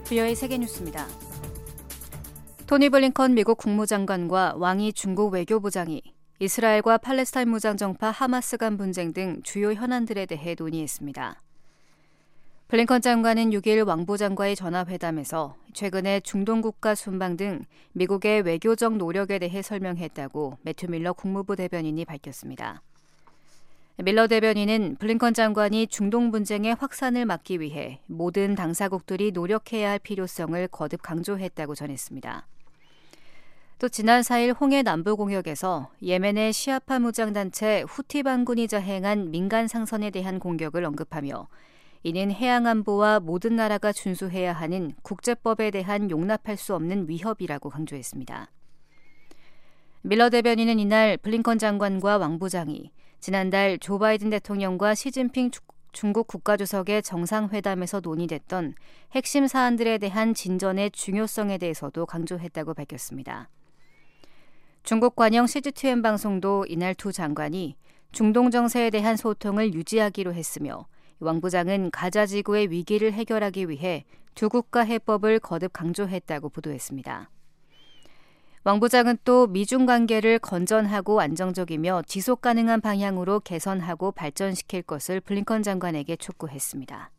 VOA 세계뉴스입니다. 토니 블링컨 미국 국무장관과 왕이 중국 외교부장이 이스라엘과 팔레스타인 무장정파 하마스 간 분쟁 등 주요 현안들에 대해 논의했습니다. 블링컨 장관은 6일 왕 부장과의 전화회담에서 최근의 중동 국가 순방 등 미국의 외교적 노력에 대해 설명했다고 매튜 밀러 국무부 대변인이 밝혔습니다. 밀러 대변인은 블링컨 장관이 중동 분쟁의 확산을 막기 위해 모든 당사국들이 노력해야 할 필요성을 거듭 강조했다고 전했습니다. 또 지난 4일 홍해 남부공역에서 예멘의 시아파 무장단체 후티 반군이 자행한 민간 상선에 대한 공격을 언급하며 이는 해양안보와 모든 나라가 준수해야 하는 국제법에 대한 용납할 수 없는 위협이라고 강조했습니다. 밀러 대변인은 이날 블링컨 장관과 왕 부장이 지난달 조 바이든 대통령과 시진핑 중국 국가주석의 정상회담에서 논의됐던 핵심 사안들에 대한 진전의 중요성에 대해서도 강조했다고 밝혔습니다. 중국 관영 CGTN 방송도 이날 두 장관이 중동 정세에 대한 소통을 유지하기로 했으며 왕 부장은 가자 지구의 위기를 해결하기 위해 두 국가 해법을 거듭 강조했다고 보도했습니다. 왕 부장은 또 미중 관계를 건전하고 안정적이며 지속 가능한 방향으로 개선하고 발전시킬 것을 블링컨 장관에게 촉구했습니다.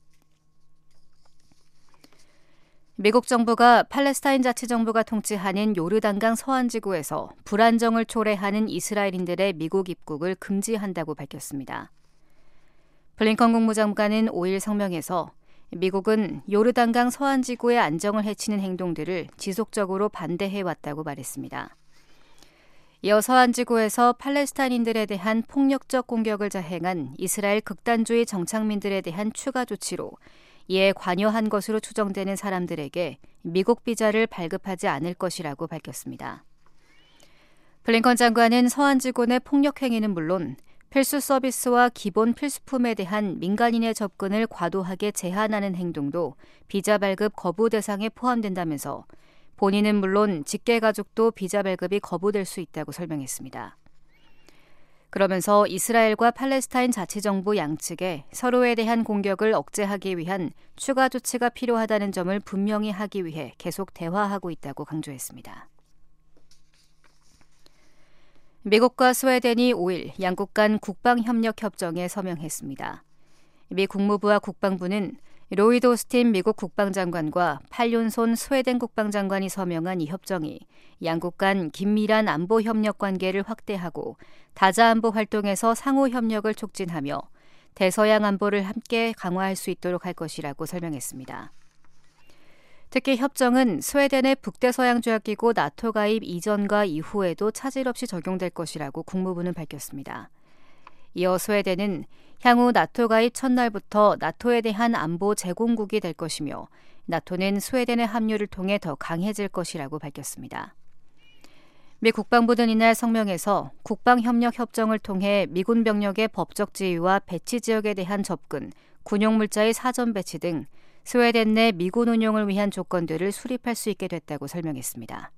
미국 정부가 팔레스타인 자치정부가 통치하는 요르단강 서안지구에서 불안정을 초래하는 이스라엘인들의 미국 입국을 금지한다고 밝혔습니다. 블링컨 국무장관은 5일 성명에서 미국은 요르단강 서안지구의 안정을 해치는 행동들을 지속적으로 반대해왔다고 말했습니다. 이어 서안지구에서 팔레스타인인들에 대한 폭력적 공격을 자행한 이스라엘 극단주의 정착민들에 대한 추가 조치로 이에 관여한 것으로 추정되는 사람들에게 미국 비자를 발급하지 않을 것이라고 밝혔습니다. 블링컨 장관은 서안지구 내 폭력 행위는 물론 필수 서비스와 기본 필수품에 대한 민간인의 접근을 과도하게 제한하는 행동도 비자 발급 거부 대상에 포함된다면서 본인은 물론 직계가족도 비자 발급이 거부될 수 있다고 설명했습니다. 그러면서 이스라엘과 팔레스타인 자치정부 양측에 서로에 대한 공격을 억제하기 위한 추가 조치가 필요하다는 점을 분명히 하기 위해 계속 대화하고 있다고 강조했습니다. 미국과 스웨덴이 5일 양국 간 국방협력 협정에 서명했습니다. 미 국무부와 국방부는 로이드 오스틴 미국 국방장관과 팔윤손 스웨덴 국방장관이 서명한 이 협정이 양국 간 긴밀한 안보 협력 관계를 확대하고 다자 안보 활동에서 상호 협력을 촉진하며 대서양 안보를 함께 강화할 수 있도록 할 것이라고 설명했습니다. 특히 협정은 스웨덴의 북대서양조약기구 나토 가입 이전과 이후에도 차질 없이 적용될 것이라고 국무부는 밝혔습니다. 이어 스웨덴은 향후 나토 가입 첫날부터 나토에 대한 안보 제공국이 될 것이며 나토는 스웨덴의 합류를 통해 더 강해질 것이라고 밝혔습니다. 미 국방부는 이날 성명에서 국방협력협정을 통해 미군 병력의 법적 지위와 배치 지역에 대한 접근, 군용물자의 사전 배치 등 스웨덴 내 미군 운용을 위한 조건들을 수립할 수 있게 됐다고 설명했습니다.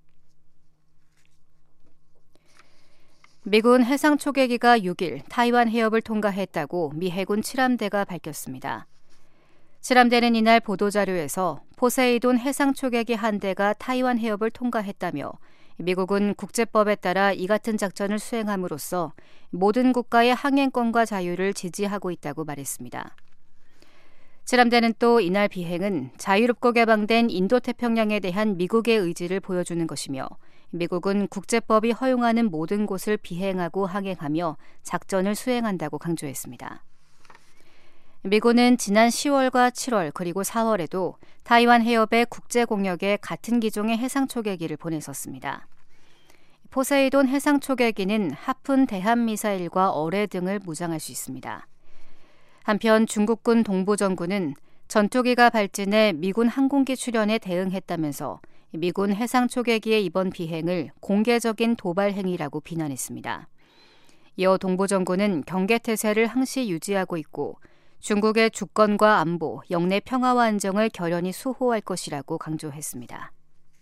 미군 해상 초계기가 6일 타이완 해협을 통과했다고 미 해군 7함대가 밝혔습니다. 7함대는 이날 보도자료에서 포세이돈 해상 초계기 한 대가 타이완 해협을 통과했다며 미국은 국제법에 따라 이 같은 작전을 수행함으로써 모든 국가의 항행권과 자유를 지지하고 있다고 말했습니다. 7함대는 또 이날 비행은 자유롭고 개방된 인도태평양에 대한 미국의 의지를 보여주는 것이며 미국은 국제법이 허용하는 모든 곳을 비행하고 항행하며 작전을 수행한다고 강조했습니다. 미군은 지난 10월과 7월 그리고 4월에도 타이완 해협의 국제공역에 같은 기종의 해상초계기를 보냈었습니다. 포세이돈 해상초계기는 하푼 대함미사일과 어뢰 등을 무장할 수 있습니다. 한편 중국군 동부전군은 전투기가 발진해 미군 항공기 출현에 대응했다면서 미군 해상초계기의 이번 비행을 공개적인 도발 행위라고 비난했습니다. 이어 동부전군은 경계태세를 항시 유지하고 있고 중국의 주권과 안보, 영내 평화와 안정을 결연히 수호할 것이라고 강조했습니다.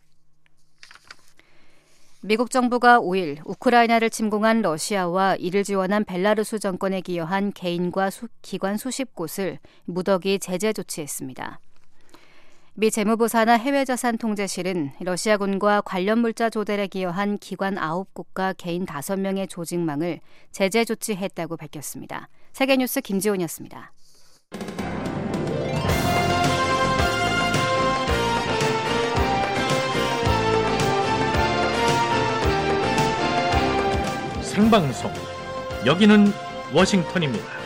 미국 정부가 5일 우크라이나를 침공한 러시아와 이를 지원한 벨라루스 정권에 기여한 개인과 기관 수십 곳을 무더기 제재 조치했습니다. 미 재무부 산하 해외자산통제실은 러시아군과 관련 물자 조달에 기여한 기관 9곳과 개인 5명의 조직망을 제재 조치했다고 밝혔습니다. 세계뉴스 김지훈이었습니다. 생방송, 여기는 워싱턴입니다.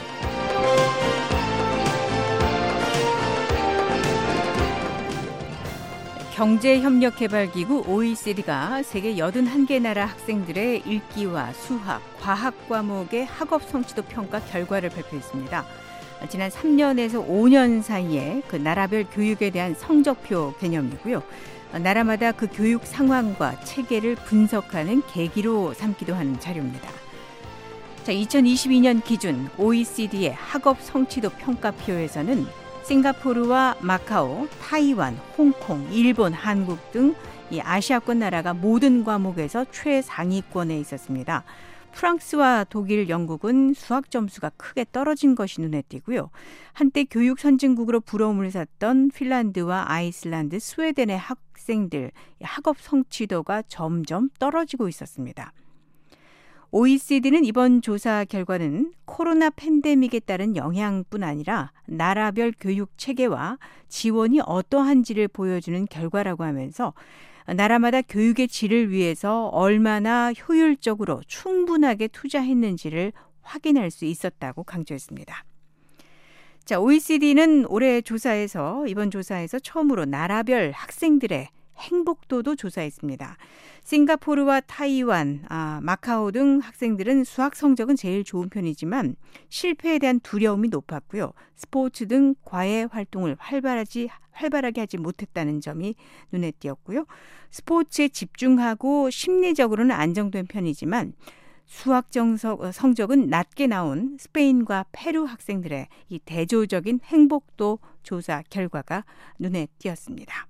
경제협력개발기구 OECD가 세계 81개 나라 학생들의 읽기와 수학, 과학 과목의 학업 성취도 평가 결과를 발표했습니다. 지난 3년에서 5년 사이에 그 나라별 교육에 대한 성적표 개념이고요. 나라마다 그 교육 상황과 체계를 분석하는 계기로 삼기도 하는 자료입니다. 자, 2022년 기준 OECD의 학업 성취도 평가표에서는 싱가포르와 마카오, 타이완, 홍콩, 일본, 한국 등 이 아시아권 나라가 모든 과목에서 최상위권에 있었습니다. 프랑스와 독일, 영국은 수학 점수가 크게 떨어진 것이 눈에 띄고요. 한때 교육 선진국으로 부러움을 샀던 핀란드와 아이슬란드, 스웨덴의 학생들 학업 성취도가 점점 떨어지고 있었습니다. OECD는 이번 조사 결과는 코로나 팬데믹에 따른 영향뿐 아니라 나라별 교육 체계와 지원이 어떠한지를 보여주는 결과라고 하면서 나라마다 교육의 질을 위해서 얼마나 효율적으로 충분하게 투자했는지를 확인할 수 있었다고 강조했습니다. 자, OECD는 올해 이번 조사에서 처음으로 나라별 학생들의 행복도도 조사했습니다. 싱가포르와 타이완, 마카오 등 학생들은 수학 성적은 제일 좋은 편이지만 실패에 대한 두려움이 높았고요. 스포츠 등 과외 활동을 활발하게 하지 못했다는 점이 눈에 띄었고요. 스포츠에 집중하고 심리적으로는 안정된 편이지만 수학 성적은 낮게 나온 스페인과 페루 학생들의 이 대조적인 행복도 조사 결과가 눈에 띄었습니다.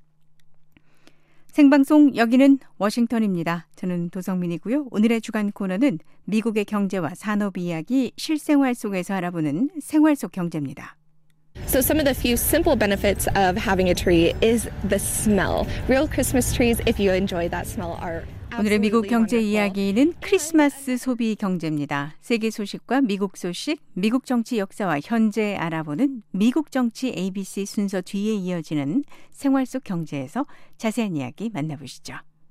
생방송 여기는 워싱턴입니다. 저는 도성민이고요. 오늘의 주간 코너는 미국의 경제와 산업 이야기 실생활 속에서 알아보는 생활 속 경제입니다. So some of the few simple benefits of having a tree is the smell. Real Christmas trees, if you enjoy that smell, are 오늘의 미국 경제 이야기는 크리스마스 소비 경제입니다. 세계 소식과 미국 소식, 미국 정치 역사와 현재 알아보는 미국 정치 ABC 순서 뒤에 이어지는 생활 속 경제에서 자세한 이야기 만나보시죠.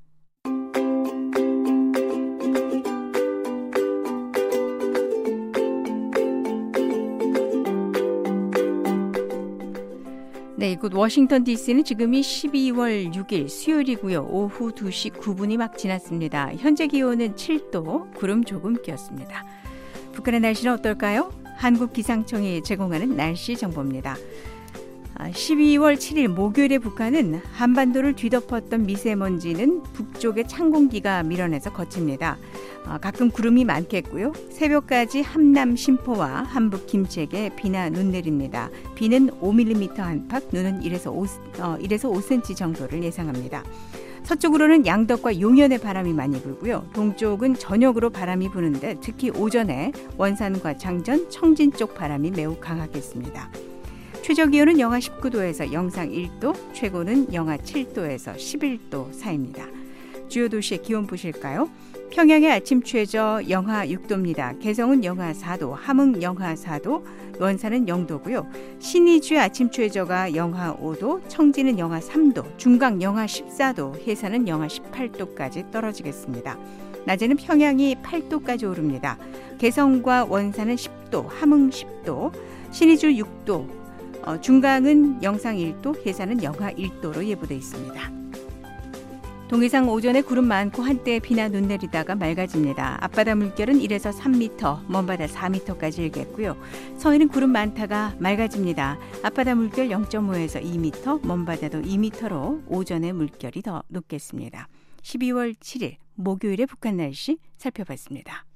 네, 이곳 워싱턴 DC는 지금이 12월 6일 수요일이고요. 오후 2시 9분이 막 지났습니다. 현재 기온은 7도, 구름 조금 끼었습니다. 북한의 날씨는 어떨까요? 한국기상청이 제공하는 날씨 정보입니다. 12월 7일 목요일에 북한은 한반도를 뒤덮었던 미세먼지는 북쪽의 찬 공기가 밀어내서 거칩니다. 가끔 구름이 많겠고요. 새벽까지 함남 신포와 한북 김책에 비나 눈 내립니다. 비는 5mm 안팎, 눈은 1에서 5cm 정도를 예상합니다. 서쪽으로는 양덕과 용현의 바람이 많이 불고요. 동쪽은 저녁으로 바람이 부는데 특히 오전에 원산과 장전, 청진 쪽 바람이 매우 강하겠습니다. 최저 기온은 영하 19도에서 영상 1도, 최고는 영하 7도에서 11도 사이입니다. 주요 도시의 기온 보실까요? 평양의 아침 최저 영하 6도입니다. 개성은 영하 4도, 함흥 영하 4도, 원산은 0도고요. 신의주의 아침 최저가 영하 5도, 청진은 영하 3도, 중강 영하 14도, 해산은 영하 18도까지 떨어지겠습니다. 낮에는 평양이 8도까지 오릅니다. 개성과 원산은 10도, 함흥 10도, 신의주 6도, 중강은 영상 1도, 해산은 영하 1도로 예보돼 있습니다. 동해상 오전에 구름 많고 한때 비나 눈 내리다가 맑아집니다. 앞바다 물결은 1에서 3m, 먼바다 4m까지 일겠고요. 서해는 구름 많다가 맑아집니다. 앞바다 물결 0.5에서 2m, 먼바다도 2m로 오전에 물결이 더 높겠습니다. 12월 7일 목요일의 북한 날씨 살펴봤습니다.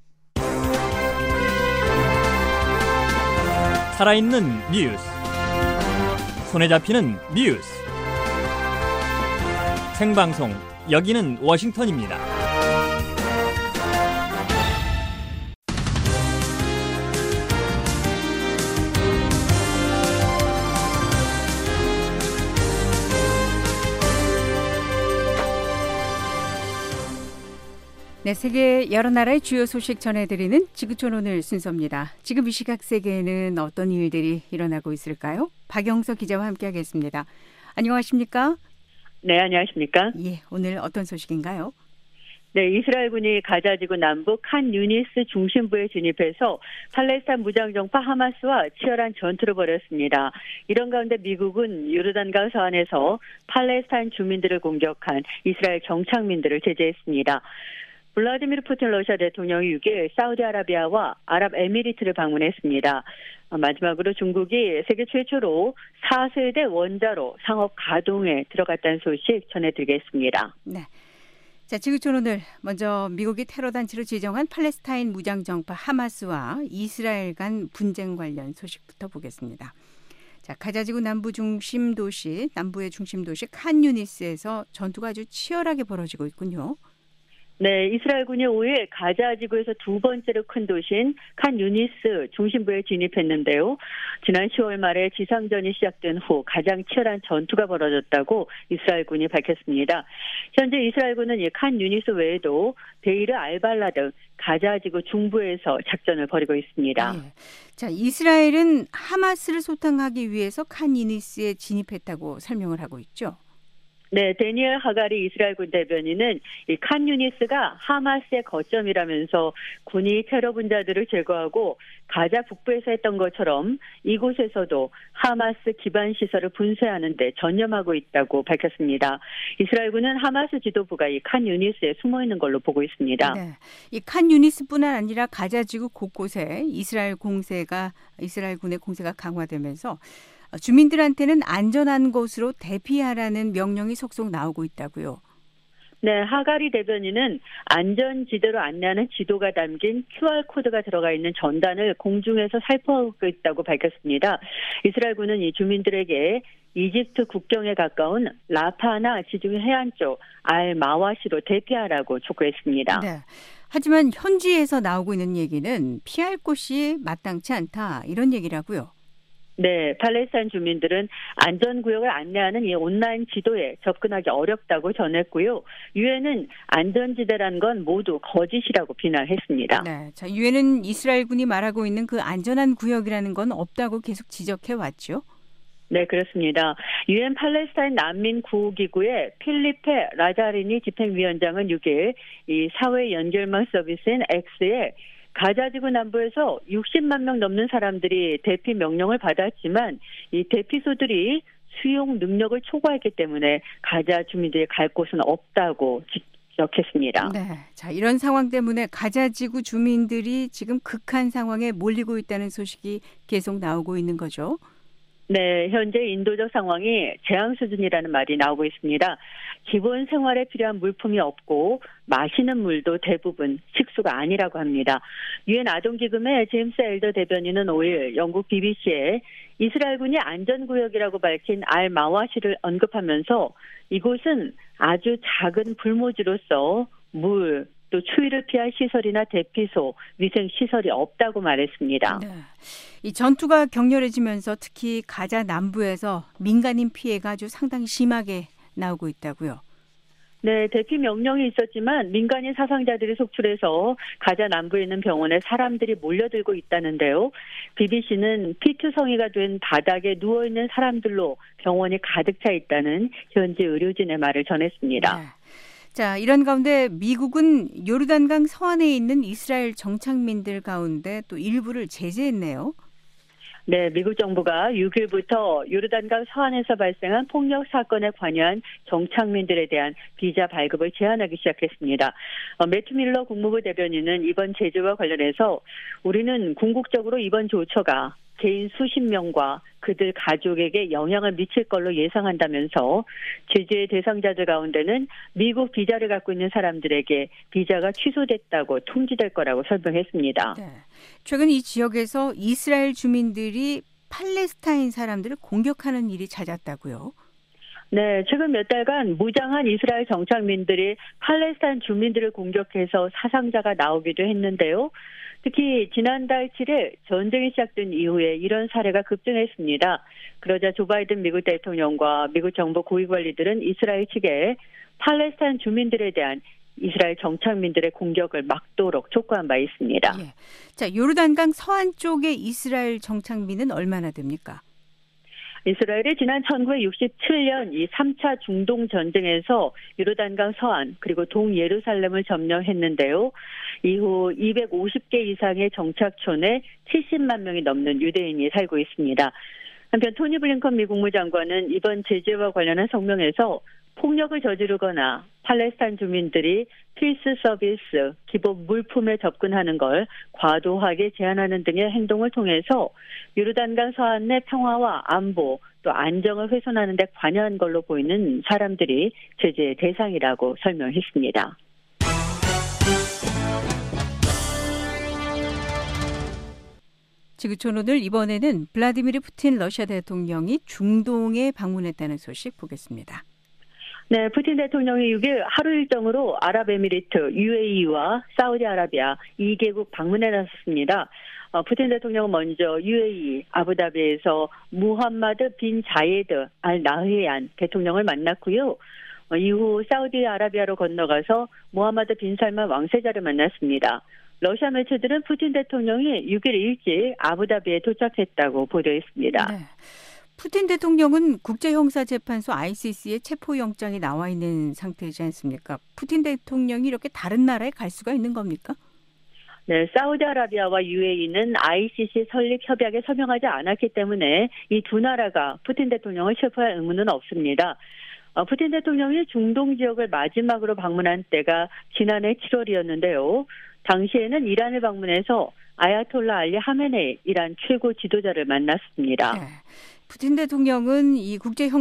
살아있는 뉴스, 손에 잡히는 뉴스, 생방송 여기는 워싱턴입니다. 네, 세계 여러 나라의 주요 소식 전해드리는 지구촌 오늘 순서입니다. 지금 이 시각 세계에는 어떤 일들이 일어나고 있을까요? 박영석 기자와 함께하겠습니다. 안녕하십니까? 네, 안녕하십니까? 예, 오늘 어떤 소식인가요? 네, 이스라엘군이 가자지구 남부 칸 유니스 중심부에 진입해서 팔레스타인 무장정파 하마스와 치열한 전투를 벌였습니다. 이런 가운데 미국은 요르단강 서안에서 팔레스타인 주민들을 공격한 이스라엘 정착민들을 제재했습니다. 블라디미르 푸틴 러시아 대통령이 6일 사우디아라비아와 아랍에미리트를 방문했습니다. 마지막으로 중국이 세계 최초로 4세대 원자로 상업 가동에 들어갔다는 소식 전해드리겠습니다. 네. 자, 지구촌 오늘 먼저 미국이 테러 단체로 지정한 팔레스타인 무장정파 하마스와 이스라엘 간 분쟁 관련 소식부터 보겠습니다. 자, 가자지구 남부의 중심 도시 칸 유니스에서 전투가 아주 치열하게 벌어지고 있군요. 네, 이스라엘군이 5일 가자 지구에서 두 번째로 큰 도시인 칸 유니스 중심부에 진입했는데요. 지난 10월 말에 지상전이 시작된 후 가장 치열한 전투가 벌어졌다고 이스라엘군이 밝혔습니다. 현재 이스라엘군은 이 칸 유니스 외에도 데이르 알발라 등 가자 지구 중부에서 작전을 벌이고 있습니다. 네. 자, 이스라엘은 하마스를 소탕하기 위해서 칸 유니스에 진입했다고 설명을 하고 있죠. 네, 데니엘 하가리 이스라엘군 대변인은 이 칸 유니스가 하마스의 거점이라면서 군이 테러 분자들을 제거하고 가자 북부에서 했던 것처럼 이곳에서도 하마스 기반 시설을 분쇄하는 데 전념하고 있다고 밝혔습니다. 이스라엘군은 하마스 지도부가 이 칸 유니스에 숨어 있는 걸로 보고 있습니다. 네, 이 칸 유니스뿐만 아니라 가자 지구 곳곳에 이스라엘군의 공세가 강화되면서 주민들한테는 안전한 곳으로 대피하라는 명령이 속속 나오고 있다고요. 네, 하가리 대변인은 안전지대로 안내하는 지도가 담긴 QR코드가 들어가 있는 전단을 공중에서 살포하고 있다고 밝혔습니다. 이스라엘군은 이 주민들에게 이집트 국경에 가까운 라파나 지중 해안 쪽 알마와시로 대피하라고 촉구했습니다. 네. 하지만 현지에서 나오고 있는 얘기는 피할 곳이 마땅치 않다, 이런 얘기라고요. 네, 팔레스타인 주민들은 안전구역을 안내하는 이 온라인 지도에 접근하기 어렵다고 전했고요. 유엔은 안전지대라는 건 모두 거짓이라고 비난했습니다. 네, 자, 유엔은 이스라엘군이 말하고 있는 그 안전한 구역이라는 건 없다고 계속 지적해 왔죠. 네, 그렇습니다. 유엔 팔레스타인 난민 구호기구의 필리페 라자리니 집행위원장은 6일 이 사회 연결망 서비스인 X에 가자지구 남부에서 60만 명 넘는 사람들이 대피 명령을 받았지만 이 대피소들이 수용 능력을 초과했기 때문에 가자 주민들이 갈 곳은 없다고 지적했습니다. 네, 자, 이런 상황 때문에 가자지구 주민들이 지금 극한 상황에 몰리고 있다는 소식이 계속 나오고 있는 거죠. 네, 현재 인도적 상황이 재앙 수준이라는 말이 나오고 있습니다. 기본 생활에 필요한 물품이 없고 마시는 물도 대부분 식수가 아니라고 합니다. 유엔 아동기금의 제임스 엘더 대변인은 5일 영국 BBC에 이스라엘군이 안전구역이라고 밝힌 알마와시를 언급하면서 이곳은 아주 작은 불모지로서 물, 또 추위를 피할 시설이나 대피소, 위생시설이 없다고 말했습니다. 네. 이 전투가 격렬해지면서 특히 가자 남부에서 민간인 피해가 아주 상당히 심하게 나오고 있다고요. 네, 대피 명령이 있었지만 민간인 사상자들이 속출해서 가자 남부에 있는 병원에 사람들이 몰려들고 있다는데요. BBC는 피투성이가 된 바닥에 누워있는 사람들로 병원이 가득 차 있다는 현지 의료진의 말을 전했습니다. 네. 자, 이런 가운데 미국은 요르단강 서안에 있는 이스라엘 정착민들 가운데 또 일부를 제재했네요. 네, 미국 정부가 6일부터 요르단강 서안에서 발생한 폭력 사건에 관여한 정착민들에 대한 비자 발급을 제한하기 시작했습니다. 매튜 밀러 국무부 대변인은 이번 제재와 관련해서 우리는 궁극적으로 이번 조처가 개인 수십 명과 그들 가족에게 영향을 미칠 걸로 예상한다면서 제재의 대상자들 가운데는 미국 비자를 갖고 있는 사람들에게 비자가 취소됐다고 통지될 거라고 설명했습니다. 네. 최근 이 지역에서 이스라엘 주민들이 팔레스타인 사람들을 공격하는 일이 잦았다고요? 네, 최근 몇 달간 무장한 이스라엘 정착민들이 팔레스타인 주민들을 공격해서 사상자가 나오기도 했는데요. 특히 지난달 7일 전쟁이 시작된 이후에 이런 사례가 급증했습니다. 그러자 조 바이든 미국 대통령과 미국 정부 고위관리들은 이스라엘 측에 팔레스타인 주민들에 대한 이스라엘 정착민들의 공격을 막도록 촉구한 바 있습니다. 예. 자, 요르단강 서안 쪽의 이스라엘 정착민은 얼마나 됩니까? 이스라엘이 지난 1967년 이 3차 중동 전쟁에서 요르단강 서안 그리고 동예루살렘을 점령했는데요. 이후 250개 이상의 정착촌에 70만 명이 넘는 유대인이 살고 있습니다. 한편 토니 블링컨 미 국무장관은 이번 제재와 관련한 성명에서 폭력을 저지르거나 팔레스타인 주민들이 필수 서비스, 기본 물품에 접근하는 걸 과도하게 제한하는 등의 행동을 통해서 요르단강 서안 내 평화와 안보 또 안정을 훼손하는 데 관여한 걸로 보이는 사람들이 제재의 대상이라고 설명했습니다. 지구촌 오늘 이번에는 블라디미르 푸틴 러시아 대통령이 중동에 방문했다는 소식 보겠습니다. 네, 푸틴 대통령이 6일 하루 일정으로 아랍에미리트, UAE와 사우디아라비아 2개국 방문에 나섰습니다. 푸틴 대통령은 먼저 UAE, 아부다비에서 무함마드 빈 자예드 알 나흐얀 대통령을 만났고요. 이후 사우디아라비아로 건너가서 무함마드 빈 살만 왕세자를 만났습니다. 러시아 매체들은 푸틴 대통령이 6일 일찍 아부다비에 도착했다고 보도했습니다. 네. 푸틴 대통령은 국제형사재판소 ICC에 체포영장이 나와 있는 상태이지 않습니까? 푸틴 대통령이 이렇게 다른 나라에 갈 수가 있는 겁니까? 네, 사우디아라비아와 UAE는 ICC 설립 협약에 서명하지 않았기 때문에 이 두 나라가 푸틴 대통령을 체포할 의무는 없습니다. 푸틴 대통령이 중동 지역을 마지막으로 방문한 때가 지난해 7월이었는데요. 당시에는 이란을 방문해서 아야톨라 알리 하메네이 이란 최고 지도자를 만났습니다. 네. 푸틴 대통령은 이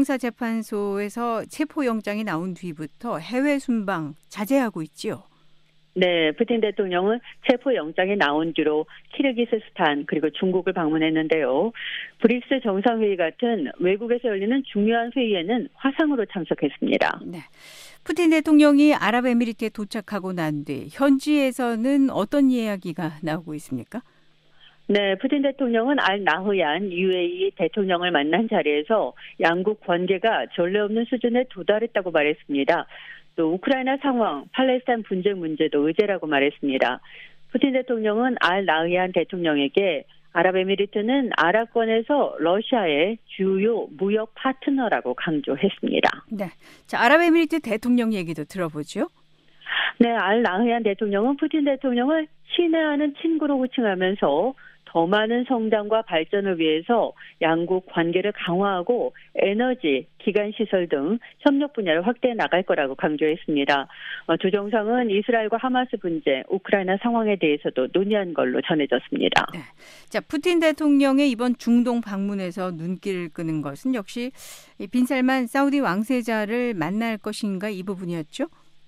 국제형사재판소에서 체포영장이 나온 뒤부터 해외 순방 자제하고 있지요. 네, 푸틴 대통령은 체포영장이 나온 뒤로 키르기스스탄 그리고 중국을 방문했는데요. 브릭스 정상회의 같은 외국에서 열리는 중요한 회의에는 화상으로 참석했습니다. 네. 푸틴 대통령이 아랍에미리트에 도착하고 난 뒤 현지에서는 어떤 이야기가 나오고 있습니까? 네, 푸틴 대통령은 알 나흐얀 UAE 대통령을 만난 자리에서 양국 관계가 전례 없는 수준에 도달했다고 말했습니다. 또 우크라이나 상황, 팔레스타인 분쟁 문제도 의제라고 말했습니다. 푸틴 대통령은 알 나흐얀 대통령에게 아랍에미리트는 아랍권에서 러시아의 주요 무역 파트너라고 강조했습니다. 네, 자, 아랍에미리트 대통령 얘기도 들어보죠. 네, 알 나흐얀 대통령은 푸틴 대통령을 친애하는 친구로 호칭하면서 더 많은 성장과 발전을 위해서 양국 관계를 강화하고 에너지, 기간시설 등 협력 분야를 확대해 나갈 거라고 강조했습니다. 두 정상은 이스라엘과 하마스 분쟁, 우크라이나 상황에 대해서도 논의한 걸로 전해졌습니다. 네. 자, 푸틴 대통령의 이번 중동 방문에서 눈길을 끄는 것은 역시 빈살만 사우디 왕세자를 만날 것인가 이 부분이었죠?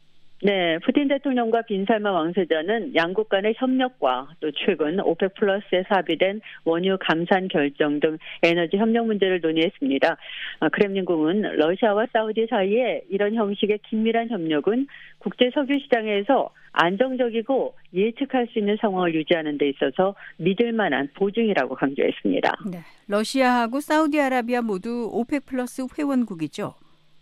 네, 푸틴 대통령과 빈살만 왕세자는 양국 간의 협력과 또 최근 오펙 플러스에서 합의된 원유 감산 결정 등 에너지 협력 문제를 논의했습니다. 크렘린궁은 러시아와 사우디 사이에 이런 형식의 긴밀한 협력은 국제 석유 시장에서 안정적이고 예측할 수 있는 상황을 유지하는 데 있어서 믿을 만한 보증이라고 강조했습니다. 네, 러시아하고 사우디아라비아 모두 오펙 플러스 회원국이죠?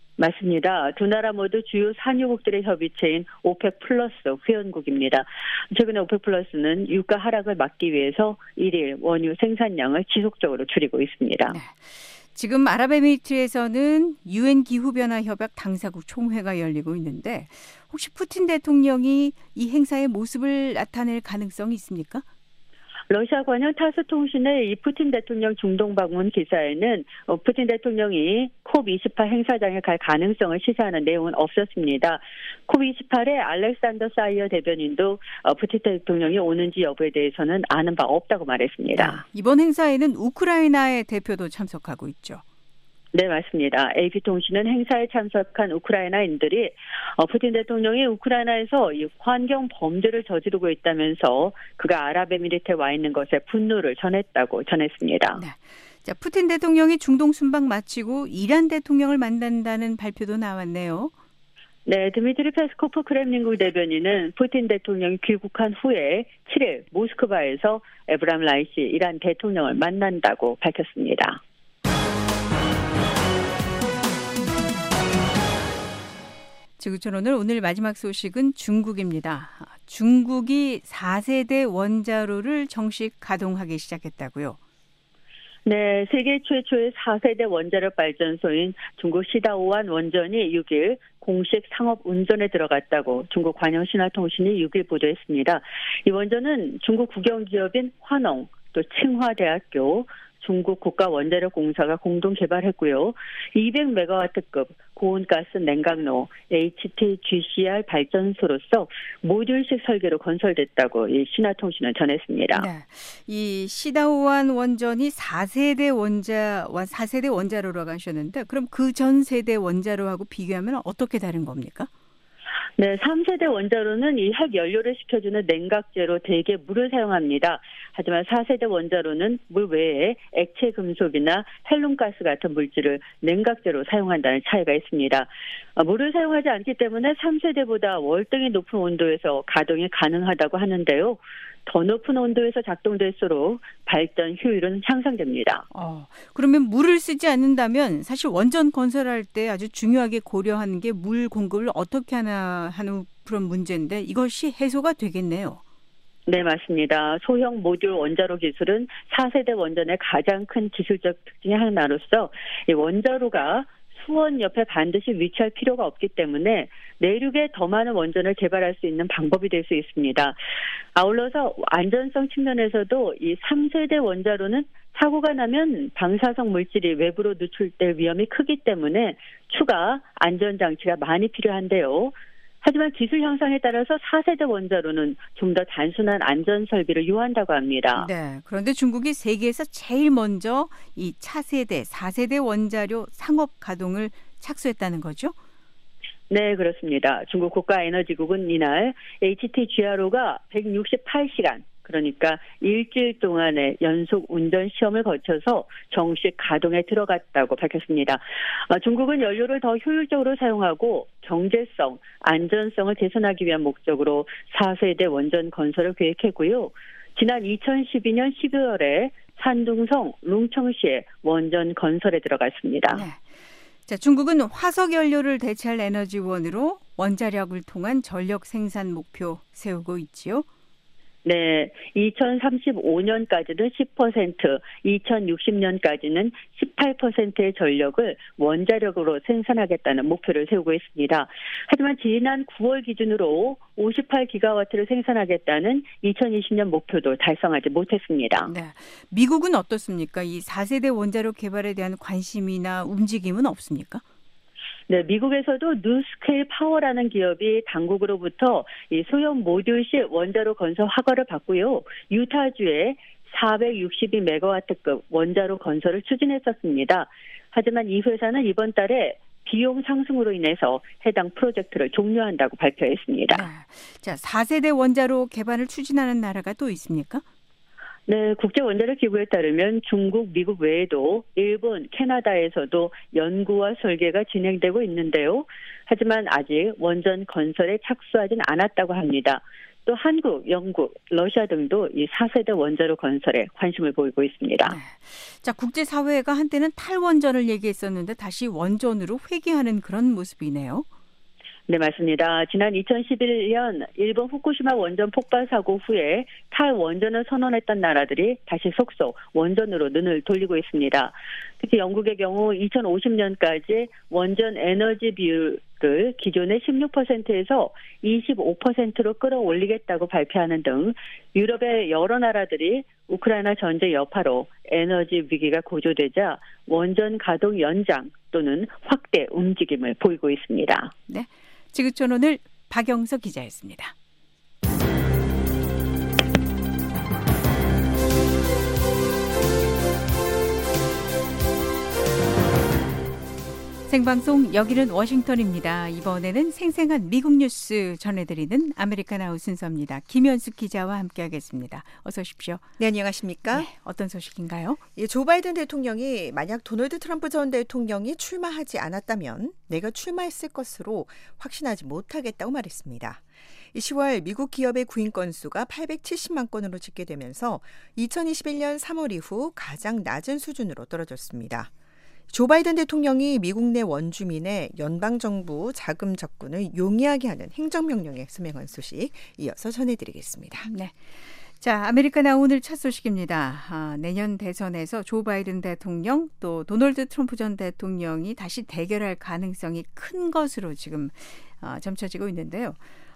맞습니다. 두 나라 모두 주요 산유국들의 협의체인 오펙 플러스 회원국입니다. 최근에 오펙 플러스는 유가 하락을 막기 위해서 일일 원유 생산량을 지속적으로 줄이고 있습니다. 네. 지금 아랍에미리트에서는 유엔 기후변화 협약 당사국 총회가 열리고 있는데 혹시 푸틴 대통령이 이 행사의 모습을 나타낼 가능성이 있습니까? 러시아 관영 타스 통신의 이 푸틴 대통령 중동 방문 기사에는 푸틴 대통령이 콥28 행사장에 갈 가능성을 시사하는 내용은 없었습니다. 콥28의 알렉산더 사이어 대변인도 푸틴 대통령이 오는지 여부에 대해서는 아는 바 없다고 말했습니다. 이번 행사에는 우크라이나의 대표도 참석하고 있죠. 네, 맞습니다. AP통신은 행사에 참석한 우크라이나인들이 푸틴 대통령이 우크라이나에서 이 환경 범죄를 저지르고 있다면서 그가 아랍에미리트에 와 있는 것에 분노를 전했다고 전했습니다. 네. 자, 푸틴 대통령이 중동 순방 마치고 이란 대통령을 만난다는 발표도 나왔네요. 네, 드미트리 페스코프 크렘린궁 대변인은 푸틴 대통령이 귀국한 후에 7일 모스크바에서 에브람 라이시 이란 대통령을 만난다고 밝혔습니다. 지구촌 오늘 마지막 소식은 중국입니다. 중국이 4세대 원자로를 정식 가동하기 시작했다고요? 네, 세계 최초의 4세대 원자력 발전소인 중국 시다오완 원전이 6일 공식 상업 운전에 들어갔다고 중국 관영신화통신이 6일 보도했습니다. 이 원전은 중국 국영기업인 화농, 또 칭화대학교, 중국 국가원자력공사가 공동 개발했고요. 200메가와트급 고온가스 냉각로 HTGCR 발전소로서 모듈식 설계로 건설됐다고 이 신화통신은 전했습니다. 네. 이 시다오완 원전이 4세대 원자로라고 하셨는데 그럼 그 전 세대 원자로하고 비교하면 어떻게 다른 겁니까? 네, 3세대 원자로는 이 핵 연료를 식혀주는 냉각제로 대개 물을 사용합니다. 하지만 4세대 원자로는 물 외에 액체 금속이나 헬륨가스 같은 물질을 냉각제로 사용한다는 차이가 있습니다. 물을 사용하지 않기 때문에 3세대보다 월등히 높은 온도에서 가동이 가능하다고 하는데요. 더 높은 온도에서 작동될수록 발전 효율은 향상됩니다. 그러면 물을 쓰지 않는다면 사실 원전 건설할 때 아주 중요하게 고려하는 게 물 공급을 어떻게 하나 하는 그런 문제인데 이것이 해소가 되겠네요. 네, 맞습니다. 소형 모듈 원자로 기술은 4세대 원전의 가장 큰 기술적 특징의 하나로서 이 원자로가 수원 옆에 반드시 위치할 필요가 없기 때문에 내륙에 더 많은 원전을 개발할 수 있는 방법이 될 수 있습니다. 아울러서 안전성 측면에서도 이 3세대 원자로는 사고가 나면 방사성 물질이 외부로 누출될 위험이 크기 때문에 추가 안전장치가 많이 필요한데요. 하지만 기술 향상에 따라서 4세대 원자로는 좀 더 단순한 안전 설비를 요한다고 합니다. 네. 그런데 중국이 세계에서 제일 먼저 이 차세대, 4세대 원자로 상업 가동을 착수했다는 거죠? 네, 그렇습니다. 중국 국가에너지국은 이날 HTGRO가 168시간, 그러니까 일주일 동안의 연속 운전 시험을 거쳐서 정식 가동에 들어갔다고 밝혔습니다. 중국은 연료를 더 효율적으로 사용하고 경제성, 안전성을 개선하기 위한 목적으로 4세대 원전 건설을 계획했고요. 지난 2012년 12월에 산둥성 룽청시에 원전 건설에 들어갔습니다. 네. 자, 중국은 화석 연료를 대체할 에너지원으로 원자력을 통한 전력 생산 목표 세우고 있지요. 네, 2035년까지는 10%, 2060년까지는 18%의 전력을 원자력으로 생산하겠다는 목표를 세우고 있습니다. 하지만 지난 9월 기준으로 58기가와트를 생산하겠다는 2020년 목표도 달성하지 못했습니다. 네, 미국은 어떻습니까? 이 4세대 원자력 개발에 대한 관심이나 움직임은 없습니까? 네, 미국에서도 뉴스케일 파워라는 기업이 당국으로부터 이 소형 모듈식 원자로 건설 허가를 받고요. 유타주에 462메가와트급 원자로 건설을 추진했었습니다. 하지만 이 회사는 이번 달에 비용 상승으로 인해서 해당 프로젝트를 종료한다고 발표했습니다. 네. 자, 4세대 원자로 개발을 추진하는 나라가 또 있습니까? 네, 국제원자력기구에 따르면 중국, 미국 외에도 일본, 캐나다에서도 연구와 설계가 진행되고 있는데요. 하지만 아직 원전 건설에 착수하진 않았다고 합니다. 또 한국, 영국, 러시아 등도 이 4세대 원자로 건설에 관심을 보이고 있습니다. 네. 자, 국제사회가 한때는 탈원전을 얘기했었는데 다시 원전으로 회귀하는 그런 모습이네요. 네, 맞습니다. 지난 2011년 일본 후쿠시마 원전 폭발 사고 후에 탈원전을 선언했던 나라들이 다시 속속 원전으로 눈을 돌리고 있습니다. 특히 영국의 경우 2050년까지 원전 에너지 비율을 기존의 16%에서 25%로 끌어올리겠다고 발표하는 등 유럽의 여러 나라들이 우크라이나 전쟁 여파로 에너지 위기가 고조되자 원전 가동 연장 또는 확대 움직임을 보이고 있습니다. 네. 지구촌 오늘 박영석 기자였습니다. 생방송 여기는 워싱턴입니다. 이번에는 생생한 미국 뉴스 전해드리는 아메리칸 아웃 순서입니다. 김현숙 기자와 함께하겠습니다. 어서 오십시오. 네, 안녕하십니까? 네, 어떤 소식인가요? 조 바이든 대통령이 만약 도널드 트럼프 전 대통령이 출마하지 않았다면 내가 출마했을 것으로 확신하지 못하겠다고 말했습니다. 10월 미국 기업의 구인 건수가 870만 건으로 집계되면서 2021년 3월 이후 가장 낮은 수준으로 떨어졌습니다. 조 바이든 대통령이 미국 내 원주민의 연방정부 자금 접근을 용이하게 하는 행정명령에 서명한 소식 이어서 전해드리겠습니다. 네. 자, 아메리카나 오늘 첫 소식입니다. 내년 대선에서 조 바이든 대통령 또 도널드 트럼프 전 대통령이 다시 대결할 가능성이 큰 것으로 지금 점쳐지고 있는데요.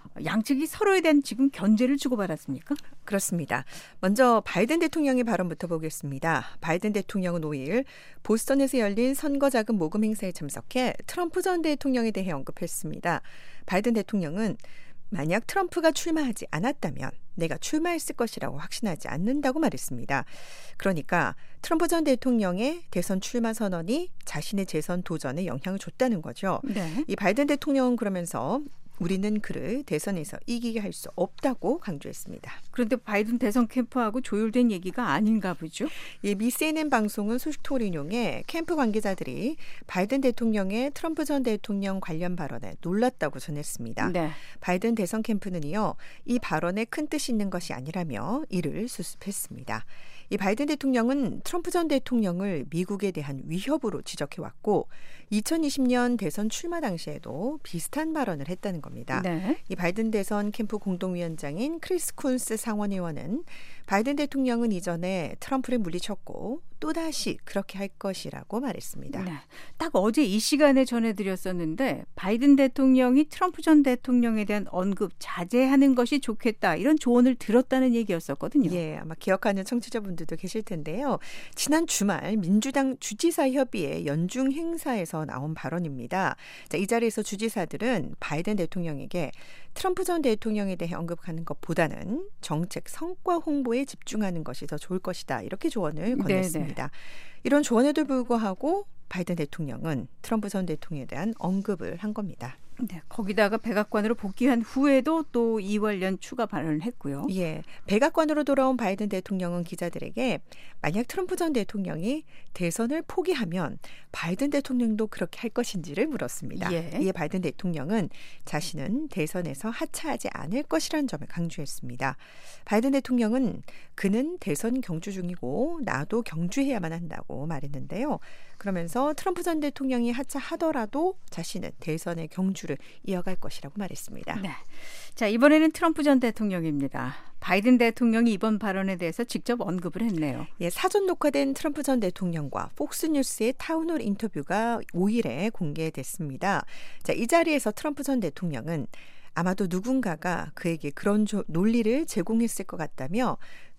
양측이 서로에 대한 지금 견제를 주고받았습니까? 그렇습니다. 먼저 바이든 대통령의 발언부터 보겠습니다. 바이든 대통령은 5일 보스턴에서 열린 선거자금 모금 행사에 참석해 트럼프 전 대통령에 대해 언급했습니다. 바이든 대통령은 만약 트럼프가 출마하지 않았다면 내가 출마했을 것이라고 확신하지 않는다고 말했습니다. 그러니까 트럼프 전 대통령의 대선 출마 선언이 자신의 재선 도전에 영향을 줬다는 거죠. 네. 이 바이든 대통령은 그러면서 우리는 그를 대선에서 이기게 할 수 없다고 강조했습니다. 그런데 바이든 대선 캠프하고 조율된 얘기가 아닌가 보죠? 미 CNN 방송은 소식통을 인용해 캠프 관계자들이 바이든 대통령의 트럼프 전 대통령 관련 발언에 놀랐다고 전했습니다. 네. 바이든 대선 캠프는요, 이 발언에 큰 뜻이 있는 것이 아니라며 이를 수습했습니다. 이 바이든 대통령은 트럼프 전 대통령을 미국에 대한 위협으로 지적해왔고 2020년 대선 출마 당시에도 비슷한 발언을 했다는 겁니다. 네. 이 바이든 대선 캠프 공동위원장인 크리스 쿤스 상원의원은 바이든 대통령은 이전에 트럼프를 물리쳤고 또다시 그렇게 할 것이라고 말했습니다. 네. 딱 어제 이 시간에 전해드렸었는데 바이든 대통령이 트럼프 전 대통령에 대한 언급 자제하는 것이 좋겠다 이런 조언을 들었다는 얘기였었거든요. 예, 아마 기억하는 청취자분들도 계실 텐데요. 지난 주말 민주당 주지사 협의회 연중 행사에서 나온 발언입니다. 자, 이 자리에서 주지사들은 바이든 대통령에게 트럼프 전 대통령에 대해 언급하는 것보다는 정책 성과 홍보에 집중하는 것이 더 좋을 것이다. 이렇게 조언을 건넸습니다. 네네. 이런 조언에도 불구하고 바이든 대통령은 트럼프 전 대통령에 대한 언급을 한 겁니다. 네, 거기다가 백악관으로 복귀한 후에도 또 2월년 추가 발언을 했고요. 예, 백악관으로 돌아온 바이든 대통령은 기자들에게 만약 트럼프 전 대통령이 대선을 포기하면 바이든 대통령도 그렇게 할 것인지를 물었습니다. 예. 이에 바이든 대통령은 자신은 대선에서 하차하지 않을 것이라는 점을 강조했습니다. 바이든 대통령은 그는 대선 경주 중이고 나도 경주해야만 한다고 말했는데요. 그러면서 트럼프 전 대통령이 하차하더라도 자신은 대선의 경주를 이어갈 것이라고 말했습니다. 네. 자, 이번에는 트럼프 전 대통령입니다. 바이든 대통령이 이번 발언에 대해서 직접 언급을 했네요. 예, 사전 녹화된 트럼프 전 대통령과 폭스뉴스의 타운홀 인터뷰가 5일에 공개됐습니다. 자, 이 자리에서 트럼프 전 대통령은 아마도 누군가가 그에게 그런 논리를 제공했을 것 같다며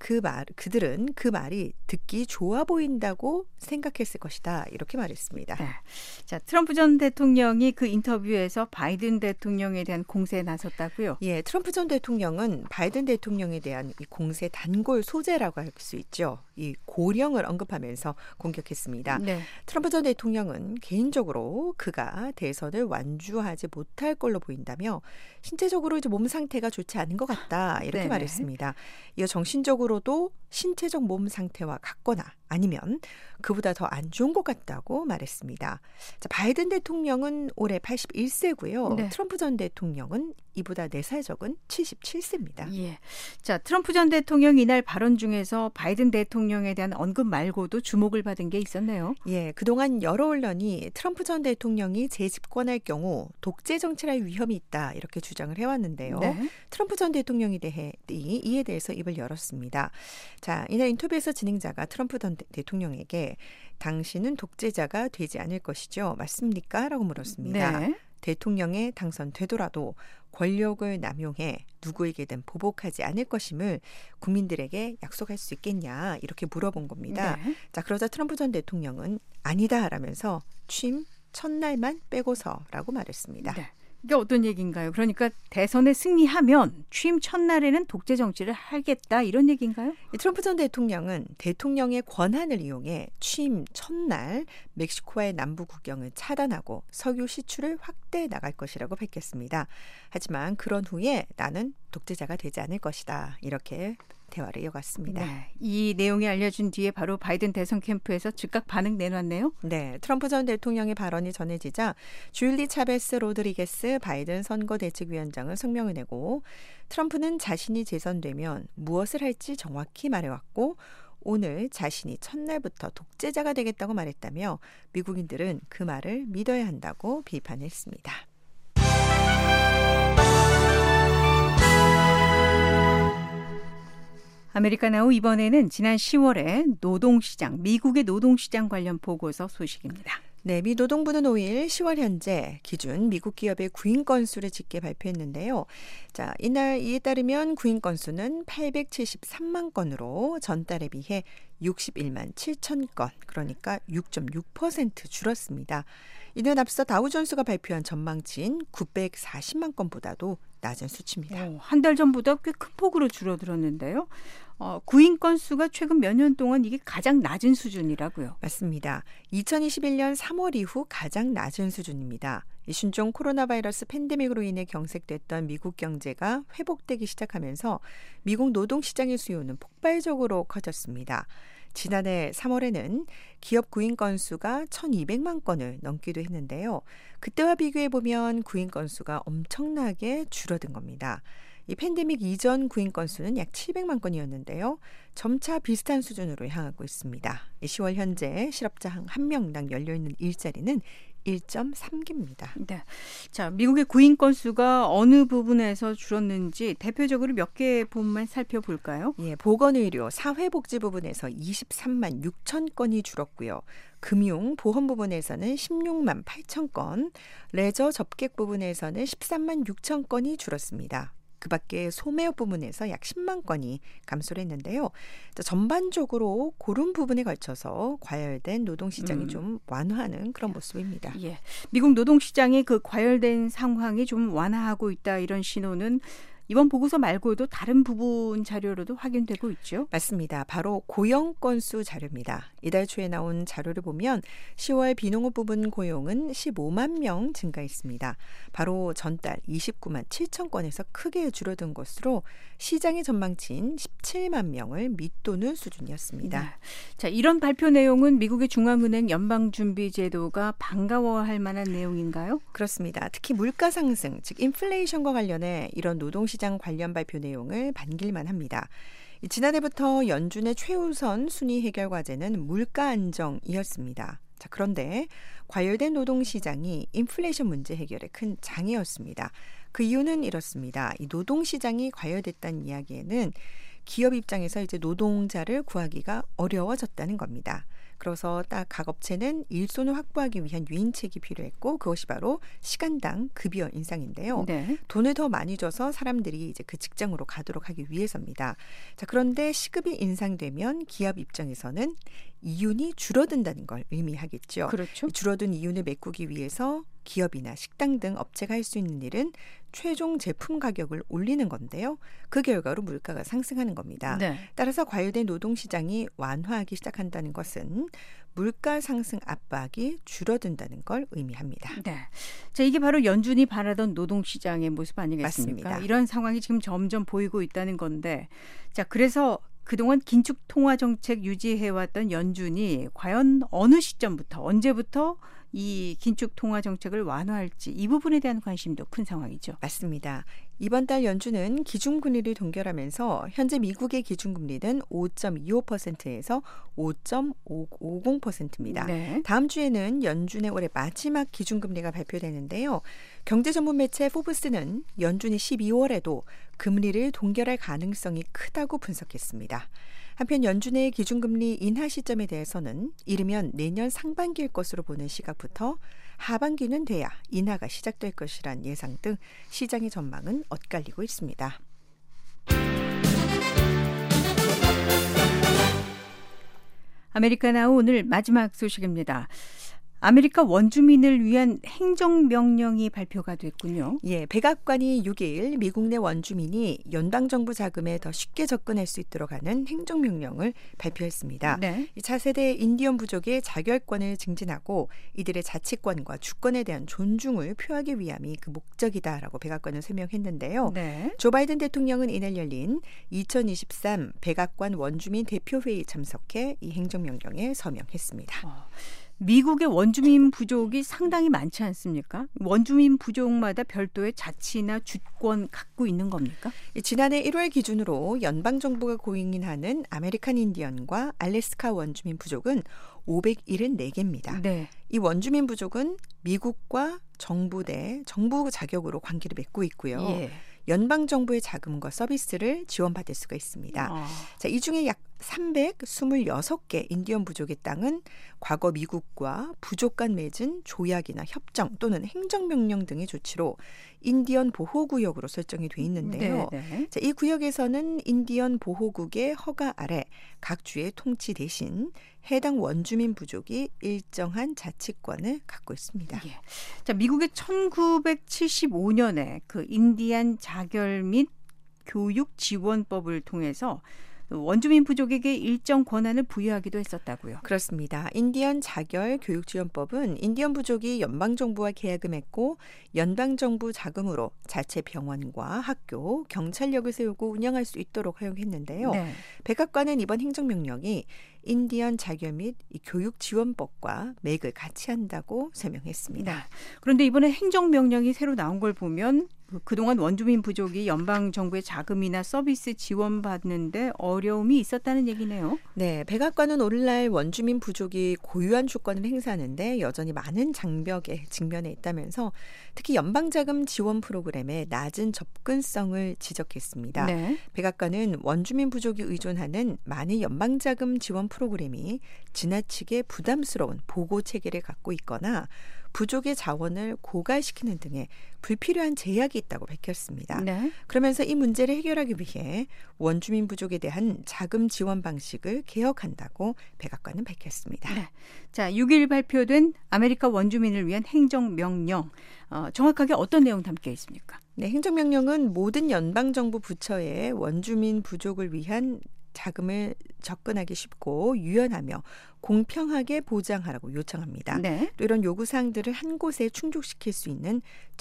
그들은 그 말이 듣기 좋아 보인다고 생각했을 것이다. 이렇게 말했습니다. 네. 자, 트럼프 전 대통령이 그 인터뷰에서 바이든 대통령에 대한 공세에 나섰다고요? 예, 트럼프 전 대통령은 바이든 대통령에 대한 이 공세 단골 소재라고 할 수 있죠. 이 고령을 언급하면서 공격했습니다. 네. 트럼프 전 대통령은 개인적으로 그가 대선을 완주하지 못할 걸로 보인다며 신체적으로 이제 몸 상태가 좋지 않은 것 같다. 이렇게 네네. 말했습니다. 이어 정신적으로도 신체적 몸 상태와 같거나 아니면 그보다 더 안 좋은 것 같다고 말했습니다. 자, 바이든 대통령은 올해 81세고요. 네. 트럼프 전 대통령은 이보다 4살 적은 77세입니다. 예. 자, 트럼프 전 대통령이 이날 발언 중에서 바이든 대통령에 대한 언급 말고도 주목을 받은 게 있었네요. 예, 그동안 여러 언론이 트럼프 전 대통령이 재집권할 경우 독재 정치를 할 위험이 있다 이렇게 주장을 해왔는데요. 네. 트럼프 전 대통령이 이에 대해서 입을 열었습니다. 자, 이날 인터뷰에서 진행자가 트럼프 전 대통령에게 당신은 독재자가 되지 않을 것이죠. 맞습니까? 라고 물었습니다. 네. 대통령에 당선되더라도 권력을 남용해 누구에게든 보복하지 않을 것임을 국민들에게 약속할 수 있겠냐 이렇게 물어본 겁니다. 네. 자, 그러자 트럼프 전 대통령은 아니다라면서 취임 첫날만 빼고서라고 말했습니다. 네. 이게 어떤 얘기인가요? 그러니까 대선에 승리하면 취임 첫날에는 독재 정치를 하겠다 이런 얘기인가요? 트럼프 전 대통령은 대통령의 권한을 이용해 취임 첫날 멕시코와의 남부 국경을 차단하고 석유 시출을 확대해 나갈 것이라고 밝혔습니다. 하지만 그런 후에 나는 독재자가 되지 않을 것이다. 이렇게 대화를 이어갔습니다. 네, 이 내용이 알려준 뒤에 바로 바이든 대선 캠프에서 즉각 반응 내놨네요. 네, 트럼프 전 대통령의 발언이 전해지자 줄리 차베스 로드리게스 바이든 선거대책위원장은 성명을 내고 트럼프는 자신이 재선되면 무엇을 할지 정확히 말해왔고 오늘 자신이 첫날부터 독재자가 되겠다고 말했다며 미국인들은 그 말을 믿어야 한다고 비판했습니다. 아메리카나우 이번에는 지난 10월에 노동시장, 미국의 노동시장 관련 보고서 소식입니다. 네, 미 노동부는 5일 10월 현재 기준 미국 기업의 구인 건수를 집계 발표했는데요. 자, 이에 따르면 구인 건수는 873만 건으로 전달에 비해 61만 7천 건, 그러니까 6.6% 줄었습니다. 이는 앞서 다우존스가 발표한 전망치인 940만 건보다도 낮은 수치입니다. 한 달 전보다 꽤 큰 폭으로 줄어들었는데요. 구인 건수가 최근 몇 년 동안 이게 가장 낮은 수준이라고요. 맞습니다. 2021년 3월 이후 가장 낮은 수준입니다. 신종 코로나 바이러스 팬데믹으로 인해 경색됐던 미국 경제가 회복되기 시작하면서 미국 노동시장의 수요는 폭발적으로 커졌습니다. 지난해 3월에는 기업 구인 건수가 1,200만 건을 넘기도 했는데요. 그때와 비교해보면 구인 건수가 엄청나게 줄어든 겁니다. 이 팬데믹 이전 구인 건수는 약 700만 건이었는데요. 점차 비슷한 수준으로 향하고 있습니다. 10월 현재 실업자 한 명당 열려있는 일자리는 1.3개입니다. 네. 자, 미국의 구인 건수가 어느 부분에서 줄었는지 대표적으로 몇 개 부분만 살펴볼까요? 예, 보건의료, 사회복지 부분에서 23만 6천 건이 줄었고요. 금융, 보험 부분에서는 16만 8천 건, 레저, 접객 부분에서는 13만 6천 건이 줄었습니다. 그 밖에 소매업 부분에서 약 10만 건이 감소를 했는데요. 전반적으로 고른 부분에 걸쳐서 과열된 노동시장이 좀 완화하는 그런 모습입니다. 예, 미국 노동시장의 그 과열된 상황이 좀 완화하고 있다, 이런 신호는 이번 보고서 말고도 다른 부분 자료로도 확인되고 있죠? 맞습니다. 바로 고용 건수 자료입니다. 이달 초에 나온 자료를 보면 10월 비농업 부분 고용은 15만 명 증가했습니다. 바로 전달 29만 7천 건에서 크게 줄어든 것으로 시장의 전망치인 17만 명을 밑도는 수준이었습니다. 네. 자, 이런 발표 내용은 미국의 중앙은행 연방준비제도가 반가워할 만한 내용인가요? 그렇습니다. 특히 물가 상승, 즉 인플레이션과 관련해 이런 노동시장 관련 발표 내용을 반길만 합니다. 지난해부터 연준의 최우선 순위 해결 과제는 물가 안정이었습니다. 자, 그런데 과열된 노동시장이 인플레이션 문제 해결에 큰 장애였습니다. 그 이유는 이렇습니다. 이 노동시장이 과열됐다는 이야기에는 기업 입장에서 이제 노동자를 구하기가 어려워졌다는 겁니다. 그래서 각 업체는 일손을 확보하기 위한 유인책이 필요했고, 그것이 바로 시간당 급여 인상인데요. 네. 돈을 더 많이 줘서 사람들이 이제 그 직장으로 가도록 하기 위해서입니다. 자, 그런데 시급이 인상되면 기업 입장에서는 이윤이 줄어든다는 걸 의미하겠죠. 그렇죠. 줄어든 이윤을 메꾸기 위해서 기업이나 식당 등 업체가 할 수 있는 일은 최종 제품 가격을 올리는 건데요. 그 결과로 물가가 상승하는 겁니다. 네. 따라서 과열된 노동시장이 완화하기 시작한다는 것은 물가 상승 압박이 줄어든다는 걸 의미합니다. 네. 자, 이게 바로 연준이 바라던 노동시장의 모습 아니겠습니까? 맞습니다. 이런 상황이 지금 점점 보이고 있다는 건데, 자, 그래서 그동안 긴축 통화 정책 유지해왔던 연준이 과연 어느 시점부터, 언제부터 이 긴축 통화 정책을 완화할지, 이 부분에 대한 관심도 큰 상황이죠. 맞습니다. 이번 달 연준은 기준금리를 동결하면서 현재 미국의 기준금리는 5.25%에서 5.50%입니다. 네. 다음 주에는 연준의 올해 마지막 기준금리가 발표되는데요. 경제전문 매체 포브스는 연준이 12월에도 금리를 동결할 가능성이 크다고 분석했습니다. 한편 연준의 기준금리 인하 시점에 대해서는 이르면 내년 상반기일 것으로 보는 시각부터 하반기는 돼야 인하가 시작될 것이란 예상 등 시장의 전망은 엇갈리고 있습니다. 아메리카나우 오늘 마지막 소식입니다. 아메리카 원주민을 위한 행정명령이 발표가 됐군요. 예, 백악관이 6일 미국 내 원주민이 연방정부 자금에 더 쉽게 접근할 수 있도록 하는 행정명령을 발표했습니다. 네. 이 차세대 인디언 부족의 자결권을 증진하고 이들의 자치권과 주권에 대한 존중을 표하기 위함이 그 목적이다라고 백악관은 설명했는데요. 네. 조 바이든 대통령은 이날 열린 2023 백악관 원주민 대표회의 참석해 이 행정명령에 서명했습니다. 미국의 원주민 부족이 상당히 많지 않습니까? 원주민 부족마다 별도의 자치나 주권 갖고 있는 겁니까? 지난해 1월 기준으로 연방정부가 공인하는 아메리칸 인디언과 알래스카 원주민 부족은 574개입니다. 네. 이 원주민 부족은 미국과 정부 자격으로 관계를 맺고 있고요. 예. 연방정부의 자금과 서비스를 지원받을 수가 있습니다. 자, 이 중에 약 326개 인디언 부족의 땅은 과거 미국과 부족 간 맺은 조약이나 협정 또는 행정명령 등의 조치로 인디언 보호구역으로 설정이 돼 있는데요. 자, 이 구역에서는 인디언 보호국의 허가 아래 각 주의 통치 대신 해당 원주민 부족이 일정한 자치권을 갖고 있습니다. 예. 자, 미국의 1975년에 그 인디안 자결 및 교육 지원법을 통해서 원주민 부족에게 일정 권한을 부여하기도 했었다고요. 그렇습니다. 인디언 자결 교육지원법은 인디언 부족이 연방정부와 계약을 맺고 연방정부 자금으로 자체 병원과 학교, 경찰력을 세우고 운영할 수 있도록 허용했는데요. 네. 백악관은 이번 행정명령이 인디언 자결 및 교육지원법과 맥을 같이 한다고 설명했습니다. 네. 그런데 이번에 행정명령이 새로 나온 걸 보면 그동안 원주민 부족이 연방정부의 자금이나 서비스 지원받는데 어려움이 있었다는 얘기네요. 네, 백악관은 오늘날 원주민 부족이 고유한 주권을 행사하는데 여전히 많은 장벽에 직면해 있다면서 특히 연방자금 지원 프로그램의 낮은 접근성을 지적했습니다. 네. 백악관은 원주민 부족이 의존하는 많은 연방자금 지원 프로그램이 지나치게 부담스러운 보고 체계를 갖고 있거나 부족의 자원을 고갈시키는 등의 불필요한 제약이 있다고 밝혔습니다. 네. 그러면서 이 문제를 해결하기 위해 원주민 부족에 대한 자금 지원 방식을 개혁한다고 백악관은 밝혔습니다. 네. 자, 6일 발표된 아메리카 원주민을 위한 행정명령, 정확하게 어떤 내용 담겨 있습니까? 네, 행정명령은 모든 연방정부 부처에 원주민 부족을 위한 자금을 접근하기 쉽고 유연하며 공평하게 보장하라고 요청합니다. 네. 또 이런 요구사항들을 한 곳에 충족시킬 수 있는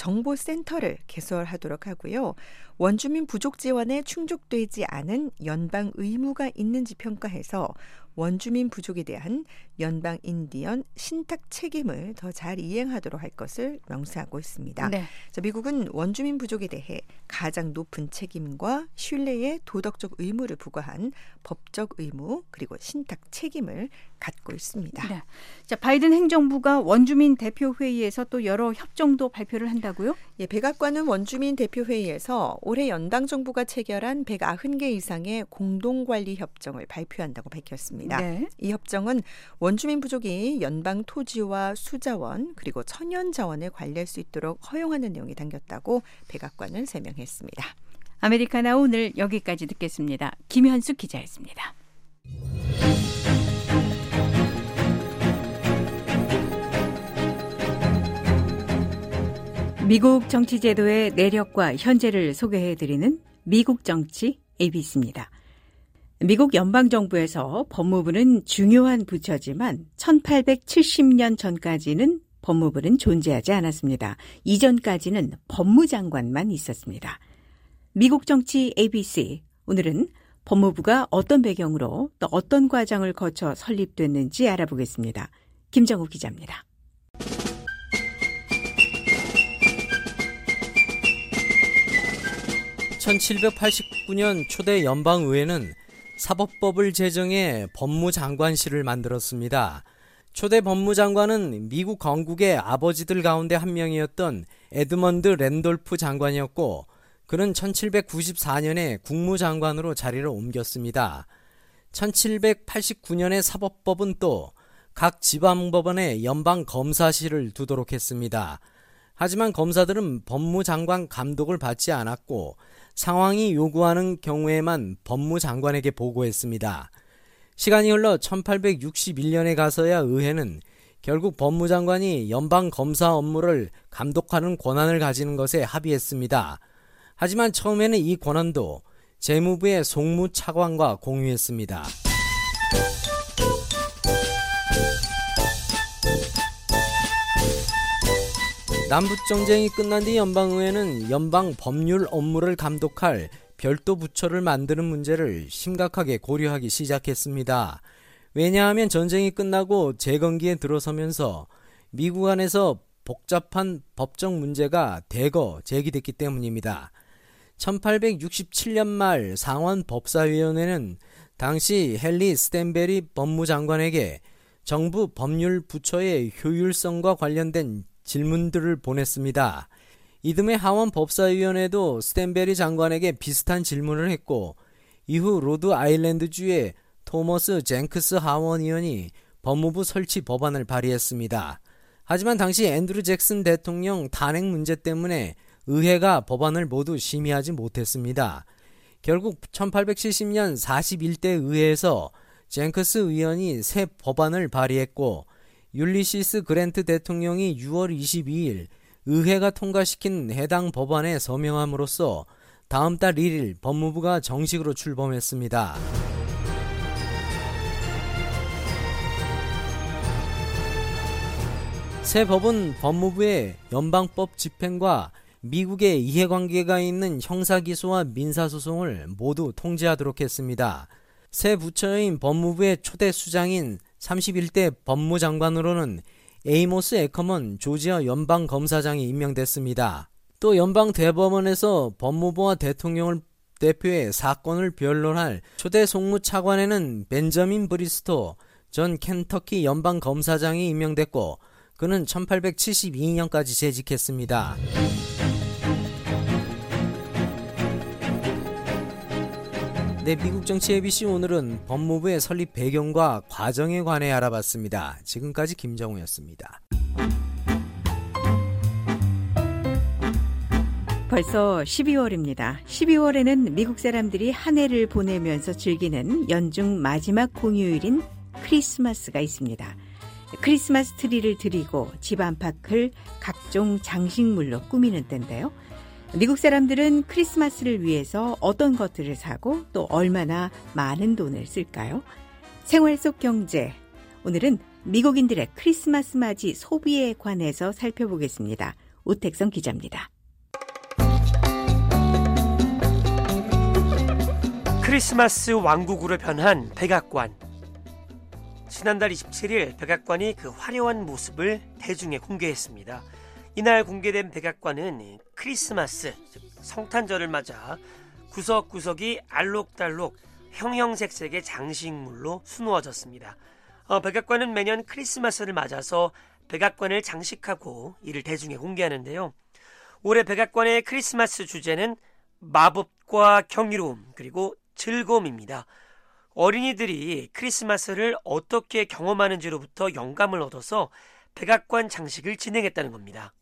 정보센터를 개설하도록 하고요. 원주민 부족 지원에 충족되지 않은 연방 의무가 있는지 평가해서 원주민 부족에 대한 연방 인디언 신탁 책임을 더 잘 이행하도록 할 것을 명시하고 있습니다. 네. 자, 미국은 원주민 부족에 대해 가장 높은 책임과 신뢰의 도덕적 의무를 부과한 법적 의무 그리고 신탁 책임을 갖고 있습니다. 네. 자, 바이든 행정부가 원주민 대표회의에서 또 여러 협정도 발표를 한다고요? 예, 백악관은 원주민 대표회의에서 올해 연방정부가 체결한 190개 이상의 공동관리 협정을 발표한다고 밝혔습니다. 네. 이 협정은 원주민 부족이 연방 토지와 수자원 그리고 천연자원을 관리할 수 있도록 허용하는 내용이 담겼다고 백악관은 설명했습니다. 아메리카나 오늘 여기까지 듣겠습니다. 김현숙 기자였습니다. 미국 정치 제도의 내력과 현재를 소개해드리는 미국 정치 ABC입니다. 미국 연방정부에서 법무부는 중요한 부처지만 1870년 전까지는 법무부는 존재하지 않았습니다. 이전까지는 법무장관만 있었습니다. 미국 정치 ABC, 오늘은 법무부가 어떤 배경으로 또 어떤 과정을 거쳐 설립됐는지 알아보겠습니다. 김정우 기자입니다. (1789년) 초대 연방의회는 사법법을 제정해 법무장관실을 만들었습니다. 초대 법무장관은 미국 건국의 아버지들 가운데 한 명이었던 에드먼드 랜돌프 장관이었고 그는 1794년에 국무장관으로 자리를 옮겼습니다. 1789년의 사법법은 또 각 지방법원에 연방검사실을 두도록 했습니다. 하지만 검사들은 법무장관 감독을 받지 않았고 상황이 요구하는 경우에만 법무장관에게 보고했습니다. 시간이 흘러 1861년에 가서야 의회는 결국 법무장관이 연방검사 업무를 감독하는 권한을 가지는 것에 합의했습니다. 하지만 처음에는 이 권한도 재무부의 송무차관과 공유했습니다. 남북전쟁이 끝난 뒤 연방의회는 연방 법률 업무를 감독할 별도 부처를 만드는 문제를 심각하게 고려하기 시작했습니다. 왜냐하면 전쟁이 끝나고 재건기에 들어서면서 미국 안에서 복잡한 법적 문제가 대거 제기됐기 때문입니다. 1867년 말 상원 법사위원회는 당시 헨리 스탠베리 법무장관에게 정부 법률 부처의 효율성과 관련된 질문들을 보냈습니다. 이듬해 하원 법사위원회도 스탠베리 장관에게 비슷한 질문을 했고 이후 로드 아일랜드주의 토머스 젠크스 하원의원이 법무부 설치 법안을 발의했습니다. 하지만 당시 앤드루 잭슨 대통령 탄핵 문제 때문에 의회가 법안을 모두 심의하지 못했습니다. 결국 1870년 41대 의회에서 젠크스 의원이 새 법안을 발의했고 율리시스 그랜트 대통령이 6월 22일 의회가 통과시킨 해당 법안에 서명함으로써 다음 달 1일 법무부가 정식으로 출범했습니다. 새 법은 법무부의 연방법 집행과 미국의 이해관계가 있는 형사기소와 민사소송을 모두 통제하도록 했습니다. 새 부처인 법무부의 초대 수장인 31대 법무장관으로는 에이모스 애커먼 조지아 연방검사장이 임명됐습니다. 또 연방대법원에서 법무부와 대통령을 대표해 사건을 변론할 초대 송무차관에는 벤저민 브리스토 전 켄터키 연방검사장이 임명됐고 그는 1872년까지 재직했습니다. 네, 미국 정치 ABC 오늘은 법무부의 설립 배경과 과정에 관해 알아봤습니다. 지금까지 김정우였습니다. 벌써 12월입니다. 12월에는 미국 사람들이 한 해를 보내면서 즐기는 연중 마지막 공휴일인 크리스마스가 있습니다. 크리스마스 트리를 드리고 집 안팎을 각종 장식물로 꾸미는 때인데요. 미국 사람들은 크리스마스를 위해서 어떤 것들을 사고 또 얼마나 많은 돈을 쓸까요? 생활 속 경제, 오늘은 미국인들의 크리스마스 맞이 소비에 관해서 살펴보겠습니다. 오택성 기자입니다. 크리스마스 왕국으로 변한 백악관. 지난달 27일 백악관이 그 화려한 모습을 대중에 공개했습니다. 이날 공개된 백악관은 크리스마스, 즉 성탄절을 맞아 구석구석이 알록달록 형형색색의 장식물로 수놓아졌습니다. 백악관은 매년 크리스마스를 맞아서 백악관을 장식하고 이를 대중에 공개하는데요. 올해 백악관의 크리스마스 주제는 마법과 경이로움 그리고 즐거움입니다. 어린이들이 크리스마스를 어떻게 경험하는지로부터 영감을 얻어서 백악관 장식을 진행했다는 겁니다.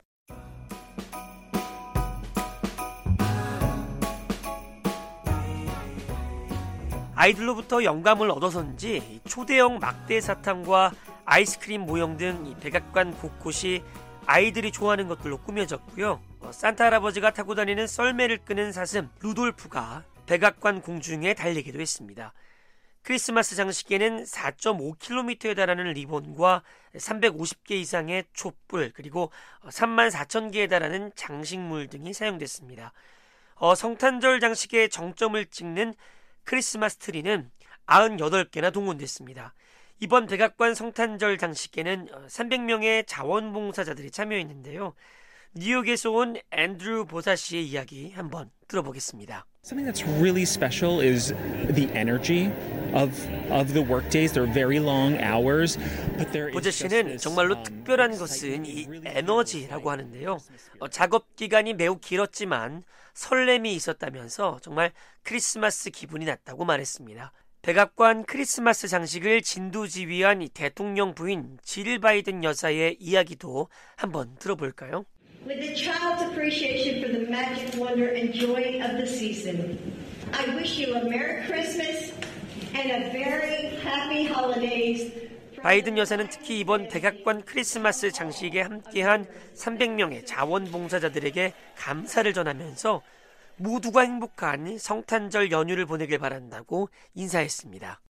아이들로부터 영감을 얻어서인지 초대형 막대 사탕과 아이스크림 모형 등 백악관 곳곳이 아이들이 좋아하는 것들로 꾸며졌고요. 산타 할아버지가 타고 다니는 썰매를 끄는 사슴 루돌프가 백악관 공중에 달리기도 했습니다. 크리스마스 장식에는 4.5km에 달하는 리본과 350개 이상의 촛불 그리고 34,000개에 달하는 장식물 등이 사용됐습니다. 성탄절 장식의 정점을 찍는 크리스마스 트리는 98개나 동원됐습니다. 이번 백악관 성탄절 장식에는 300명의 자원봉사자들이 참여했는데요. 뉴욕에서 온 앤드루 보사 씨의 이야기 한번 들어보겠습니다. Something that's really special is the energy of the workdays. They're very long hours, but there is 보제 씨는 정말로 특별한 것은 이 에너지라고 하는데요. 작업 기간이 매우 길었지만 설렘이 있었다면서 정말 크리스마스 기분이 났다고 말했습니다. 백악관 크리스마스 장식을 진두지휘한 이 대통령 부인 질 바이든 여사의 이야기도 한번 들어볼까요? With a child's appreciation for the magic, wonder, and joy of the season, I wish you a Merry Christmas and a very happy holidays. 바이든 여사는 특히 이번 백악관 크리스마스 장식에 함께한 300명의 자원봉사자들에게 감사를 전하면서 모두가 행복한 성탄절 연휴를 보내길 바란다고 인사했습니다.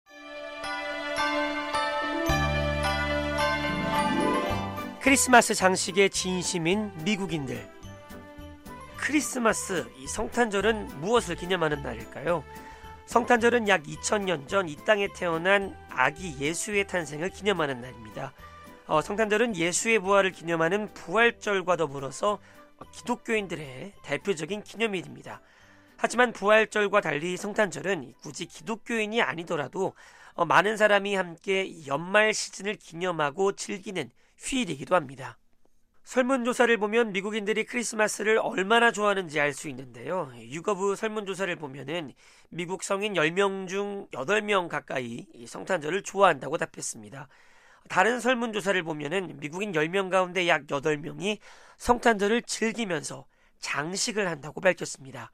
크리스마스 장식의 진심인 미국인들. 크리스마스, 이 성탄절은 무엇을 기념하는 날일까요? 성탄절은 약 2000년 전 이 땅에 태어난 아기 예수의 탄생을 기념하는 날입니다. 성탄절은 예수의 부활을 기념하는 부활절과 더불어서 기독교인들의 대표적인 기념일입니다. 하지만 부활절과 달리 성탄절은 굳이 기독교인이 아니더라도 많은 사람이 함께 연말 시즌을 기념하고 즐기는 휴일이기도 합니다. 설문조사를 보면 미국인들이 크리스마스를 얼마나 좋아하는지 알 수 있는데요. 유거브 설문조사를 보면은 미국 성인 10명 중 8명 가까이 성탄절을 좋아한다고 답했습니다. 다른 설문조사를 보면은 미국인 10명 가운데 약 8명이 성탄절을 즐기면서 장식을 한다고 밝혔습니다.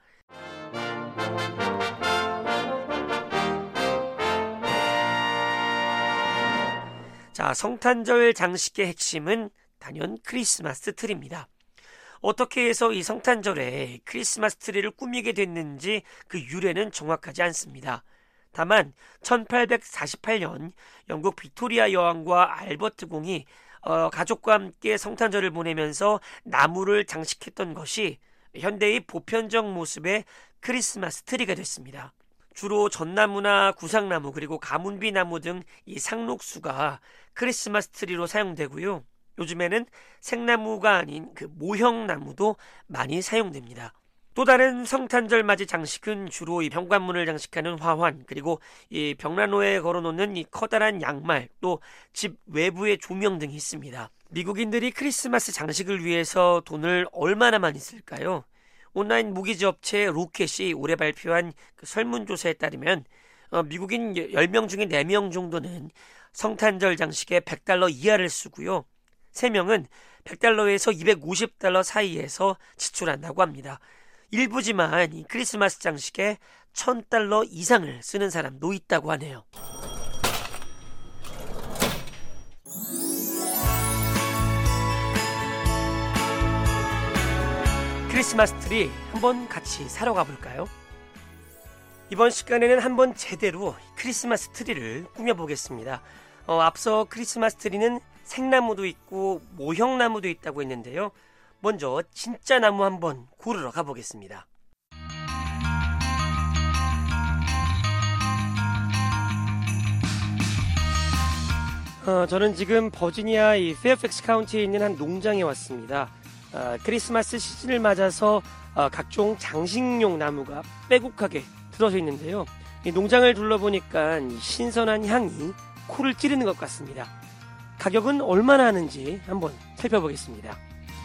자, 성탄절 장식의 핵심은 단연 크리스마스 트리입니다. 어떻게 해서 이 성탄절에 크리스마스 트리를 꾸미게 됐는지 그 유래는 정확하지 않습니다. 다만 1848년 영국 빅토리아 여왕과 알버트 공이 가족과 함께 성탄절을 보내면서 나무를 장식했던 것이 현대의 보편적 모습의 크리스마스 트리가 됐습니다. 주로 전나무나 구상나무 그리고 가문비나무 등 이 상록수가 크리스마스 트리로 사용되고요. 요즘에는 생나무가 아닌 그 모형나무도 많이 사용됩니다. 또 다른 성탄절 맞이 장식은 주로 이 현관문을 장식하는 화환, 그리고 이 벽난로에 걸어놓는 이 커다란 양말, 또 집 외부의 조명 등이 있습니다. 미국인들이 크리스마스 장식을 위해서 돈을 얼마나 많이 쓸까요? 온라인 무기지 업체 로켓이 올해 발표한 그 설문조사에 따르면 미국인 10명 중에 4명 정도는 성탄절 장식에 $100 이하를 쓰고요. 3명은 $100에서 $250 사이에서 지출한다고 합니다. 일부지만 이 크리스마스 장식에 $1000 이상을 쓰는 사람도 있다고 하네요. 크리스마스 트리 한번 같이 사러 가볼까요? 이번 시간에는 한번 제대로 크리스마스 트리를 꾸며보겠습니다. 앞서 크리스마스 트리는 생나무도 있고 모형나무도 있다고 했는데요. 먼저 진짜 나무 한번 고르러 가보겠습니다. 저는 지금 버지니아 이 페어팩스 카운티에 있는 한 농장에 왔습니다. 크리스마스 시즌을 맞아서 각종 장식용 나무가 빼곡하게 들어서 있는데요. 이 농장을 둘러보니까 신선한 향이 코를 찌르는 것 같습니다. 가격은 얼마나 하는지 한번 살펴보겠습니다.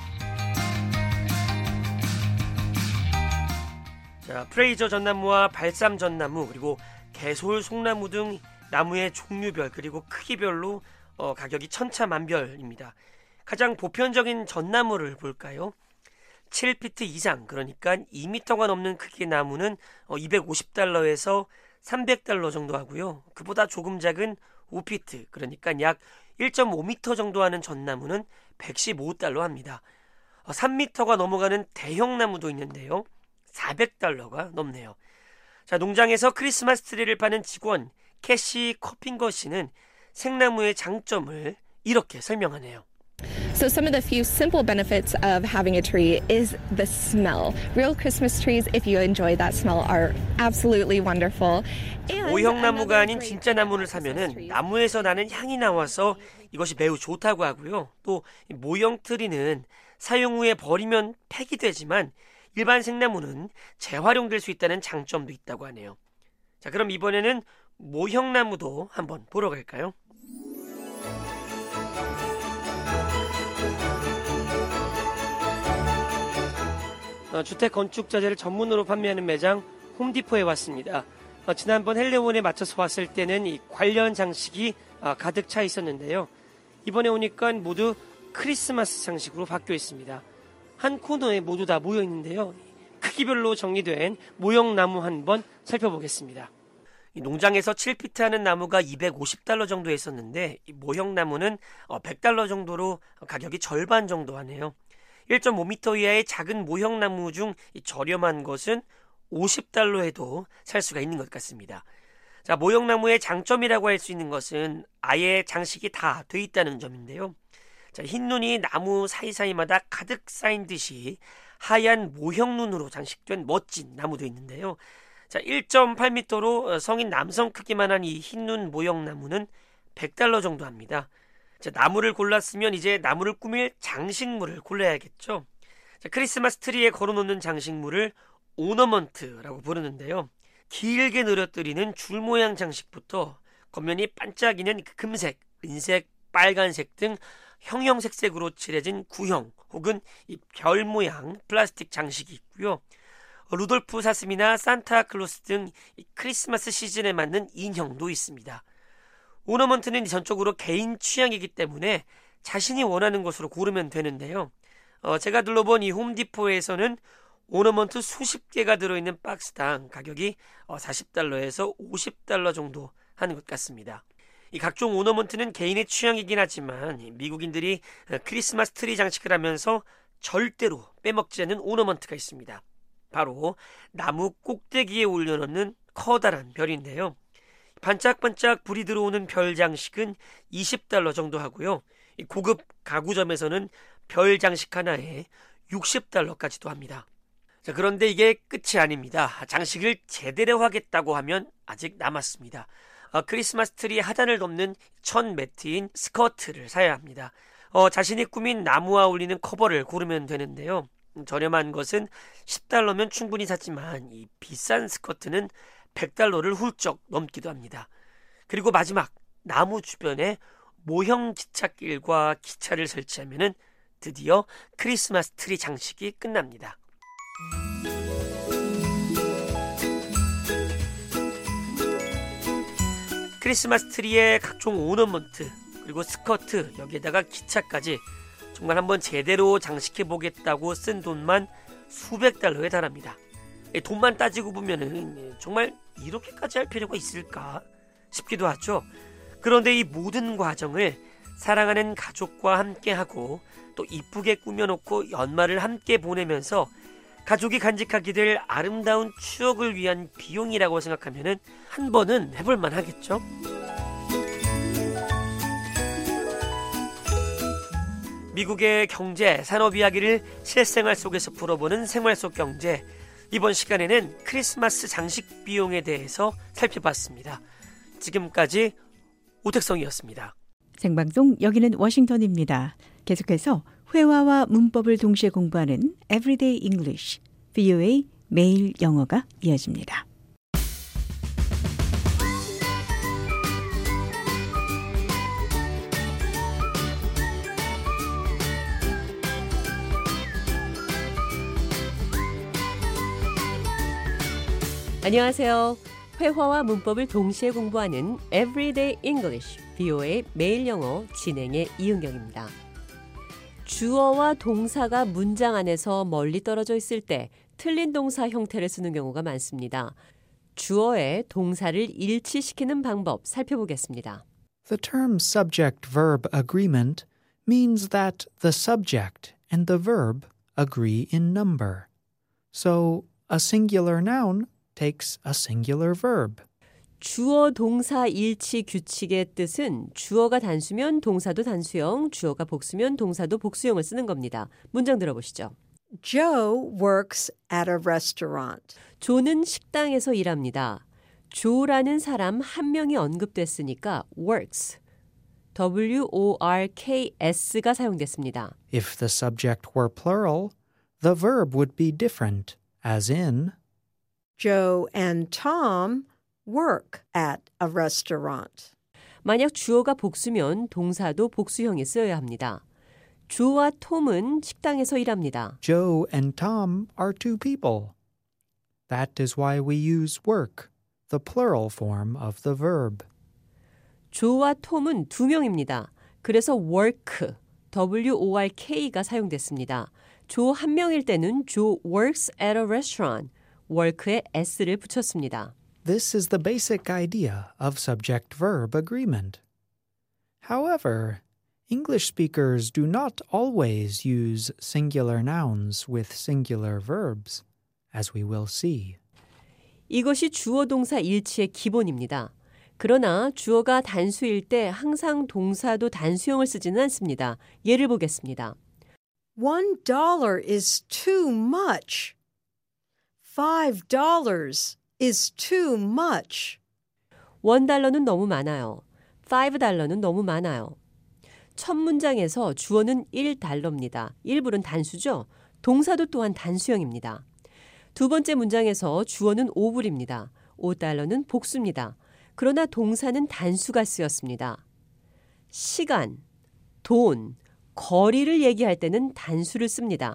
자, 프레이저 전나무와 발삼 전나무 그리고 개솔 송나무 등 나무의 종류별 그리고 크기별로 가격이 천차만별입니다. 가장 보편적인 전나무를 볼까요? 7피트 이상, 그러니까 2m가 넘는 크기의 나무는 $250에서 $300 정도 하고요. 그보다 조금 작은 5피트, 그러니까 약 1.5m 정도 하는 전나무는 $115 합니다. 3m가 넘어가는 대형 나무도 있는데요. $400가 넘네요. 자, 농장에서 크리스마스 트리를 파는 직원 캐시 커핑거 씨는 생나무의 장점을 이렇게 설명하네요. So some of the few simple benefits of having a tree is the smell. Real Christmas trees, if you enjoy that smell, are absolutely wonderful. 모형나무가 아닌 진짜 나무를 사면은 나무에서 나는 향이 나와서 이것이 매우 좋다고 하고요. 또 모형 트리는 사용 후에 버리면 폐기되지만 일반 생나무는 재활용될 수 있다는 장점도 있다고 하네요. 자, 그럼 이번에는 모형나무도 한번 보러 갈까요? 주택 건축 자재를 전문으로 판매하는 매장 홈디포에 왔습니다. 지난번 헬로윈에 맞춰서 왔을 때는 이 관련 장식이 가득 차 있었는데요. 이번에 오니까 모두 크리스마스 장식으로 바뀌어 있습니다. 한 코너에 모두 다 모여 있는데요. 크기별로 정리된 모형나무 한번 살펴보겠습니다. 이 농장에서 7피트 하는 나무가 $250 정도 했었는데 이 모형나무는 $100 정도로 가격이 절반 정도 하네요. 1.5m 이하의 작은 모형나무 중 저렴한 것은 $50 해도 살 수가 있는 것 같습니다. 자, 모형나무의 장점이라고 할 수 있는 것은 아예 장식이 다 돼 있다는 점인데요. 자, 흰 눈이 나무 사이사이마다 가득 쌓인 듯이 하얀 모형 눈으로 장식된 멋진 나무도 있는데요. 자, 1.8m로 성인 남성 크기만한 이 흰눈 모형 나무는 $100 정도 합니다. 자, 나무를 골랐으면 이제 나무를 꾸밀 장식물을 골라야겠죠. 자, 크리스마스 트리에 걸어놓는 장식물을 오너먼트라고 부르는데요. 길게 늘어뜨리는 줄 모양 장식부터 겉면이 반짝이는 금색, 은색, 빨간색 등 형형색색으로 칠해진 구형 혹은 이 별 모양 플라스틱 장식이 있고요. 루돌프 사슴이나 산타클로스 등 이 크리스마스 시즌에 맞는 인형도 있습니다. 오너먼트는 전적으로 개인 취향이기 때문에 자신이 원하는 것으로 고르면 되는데요. 제가 둘러본 이 홈디포에서는 오너먼트 수십 개가 들어있는 박스당 가격이 $40에서 $50 정도 하는 것 같습니다. 이 각종 오너먼트는 개인의 취향이긴 하지만 미국인들이 크리스마스 트리 장식을 하면서 절대로 빼먹지 않는 오너먼트가 있습니다. 바로 나무 꼭대기에 올려놓는 커다란 별인데요. 반짝반짝 불이 들어오는 별 장식은 $20 정도 하고요. 고급 가구점에서는 별 장식 하나에 $60까지도 합니다. 자, 그런데 이게 끝이 아닙니다. 장식을 제대로 하겠다고 하면 아직 남았습니다. 크리스마스 트리 하단을 덮는 천 매트인 스커트를 사야 합니다. 자신이 꾸민 나무와 어울리는 커버를 고르면 되는데요. 저렴한 것은 $10면 충분히 샀지만 이 비싼 스커트는 $100를 훌쩍 넘기도 합니다. 그리고 마지막 나무 주변에 모형 기찻길과 기차를 설치하면 드디어 크리스마스 트리 장식이 끝납니다. 크리스마스 트리에 각종 오너먼트 그리고 스커트 여기에다가 기차까지 정말 한번 제대로 장식해보겠다고 쓴 돈만 수백 달러에 달합니다. 돈만 따지고 보면은 정말 이렇게까지 할 필요가 있을까 싶기도 하죠. 그런데 이 모든 과정을 사랑하는 가족과 함께하고 또 이쁘게 꾸며놓고 연말을 함께 보내면서 가족이 간직하게 될 아름다운 추억을 위한 비용이라고 생각하면은 한 번은 해볼만 하겠죠. 미국의 경제, 산업 이야기를 실생활 속에서 풀어보는 생활 속 경제. 이번 시간에는 크리스마스 장식 비용에 대해서 살펴봤습니다. 지금까지 오택성이었습니다. 생방송 여기는 워싱턴입니다. 계속해서 회화와 문법을 동시에 공부하는 Everyday English, VOA 매일 영어가 이어집니다. 안녕하세요. 회화와 문법을 동시에 공부하는 Everyday English, VOA 매일 영어 진행의 이은경입니다. 주어와 동사가 문장 안에서 멀리 떨어져 있을 때 틀린 동사 형태를 쓰는 경우가 많습니다. 주어에 동사를 일치시키는 방법 살펴보겠습니다. The term subject-verb agreement means that the subject and the verb agree in number. So, a singular noun takes a singular verb. 주어 동사 일치 규칙의 뜻은 주어가 단수면 동사도 단수형, 주어가 복수면 동사도 복수형을 쓰는 겁니다. 문장 들어보시죠. Joe works at a restaurant. 조는 식당에서 일합니다. 조라는 사람 한 명이 언급됐으니까 works, W-O-R-K-S가 사용됐습니다. If the subject were plural, the verb would be different, as in Joe and Tom work at a restaurant. 만약 주어가 복수면 동사도 복수형이 쓰여야 합니다. 조와 톰은 식당에서 일합니다. Joe and Tom are two people. That is why we use work, the plural form of the verb. 조와 톰은 두 명입니다. 그래서 work, W-O-R-K가 사용됐습니다. 조 한 명일 때는 Joe works at a restaurant, work에 s를 붙였습니다. This is the basic idea of subject-verb agreement. However, English speakers do not always use singular nouns with singular verbs, as we will see. 이것이 주어 동사 일치의 기본입니다. 그러나 주어가 단수일 때 항상 동사도 단수형을 쓰지는 않습니다. 예를 보겠습니다. $1 is too much. $5 is too much. $1는 너무 많아요. $5는 너무 많아요. 첫 문장에서 주어는 $1입니다. 1불은 단수죠. 동사도 또한 단수형입니다. 두 번째 문장에서 주어는 5불입니다. $5는 복수입니다. 그러나 동사는 단수가 쓰였습니다. 시간, 돈, 거리를 얘기할 때는 단수를 씁니다.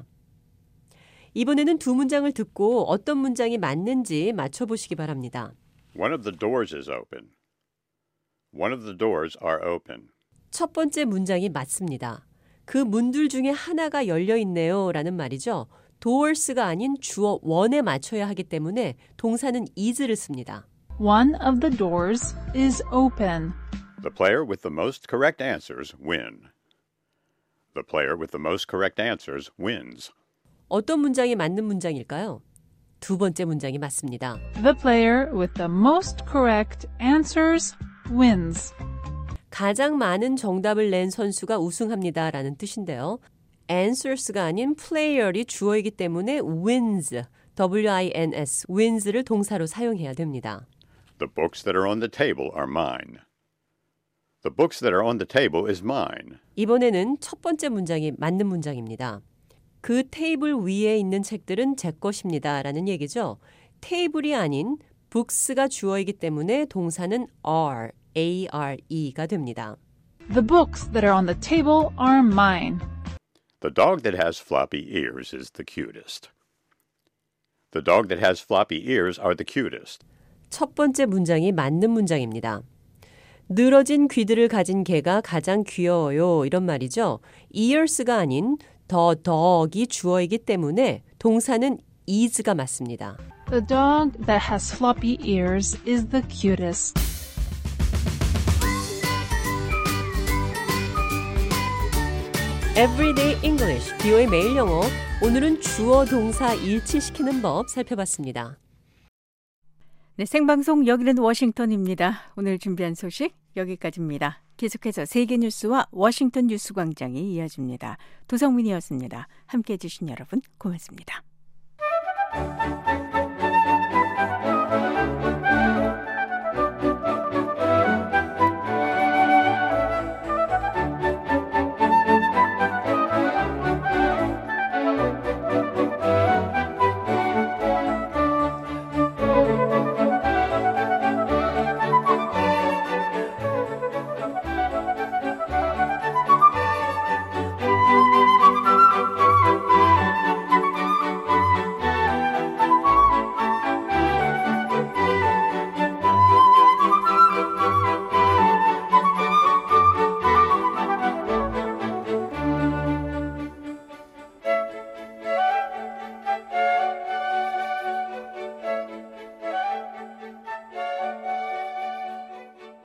이번에는 두 문장을 듣고 어떤 문장이 맞는지 맞춰보시기 바랍니다. One of the doors is open. One of the doors are open. 첫 번째 문장이 맞습니다. 그 문들 중에 하나가 열려 있네요 라는 말이죠. doors가 아닌 주어 one에 맞춰야 하기 때문에 동사는 is를 씁니다. One of the doors is open. The player with the most correct answers win. The player with the most correct answers wins. 어떤 문장이 맞는 문장일까요? 두 번째 문장이 맞습니다. The player with the most correct answers wins. 가장 많은 정답을 낸 선수가 우승합니다 라는 뜻인데요. answers가 아닌 player이 주어이기 때문에 wins, W-I-N-S, wins를 동사로 사용해야 됩니다. The books that are on the table are mine. The books that are on the table is mine. 이번에는 첫 번째 문장이 맞는 문장입니다. 그 테이블 위에 있는 책들은 제 것입니다 라는 얘기죠. 테이블이 아닌 books가 주어이기 때문에 동사는 are, A-R-E가 됩니다. The books that are on the table are mine. The dog that has floppy ears is the cutest. The dog that has floppy ears are the cutest. 첫 번째 문장이 맞는 문장입니다. 늘어진 귀들을 가진 개가 가장 귀여워요 이런 말이죠. ears가 아닌 the dog이 주어이기 때문에 동사는 is가 맞습니다. The dog that has floppy ears is the cutest. Everyday English, 비오의 매일 영어. 오늘은 주어 동사 일치시키는 법 살펴봤습니다. 네, 생방송 여기는 워싱턴입니다. 오늘 준비한 소식 여기까지입니다. 계속해서 세계 뉴스와 워싱턴 뉴스광장이 이어집니다. 도성민이었습니다. 함께해 주신 여러분 고맙습니다.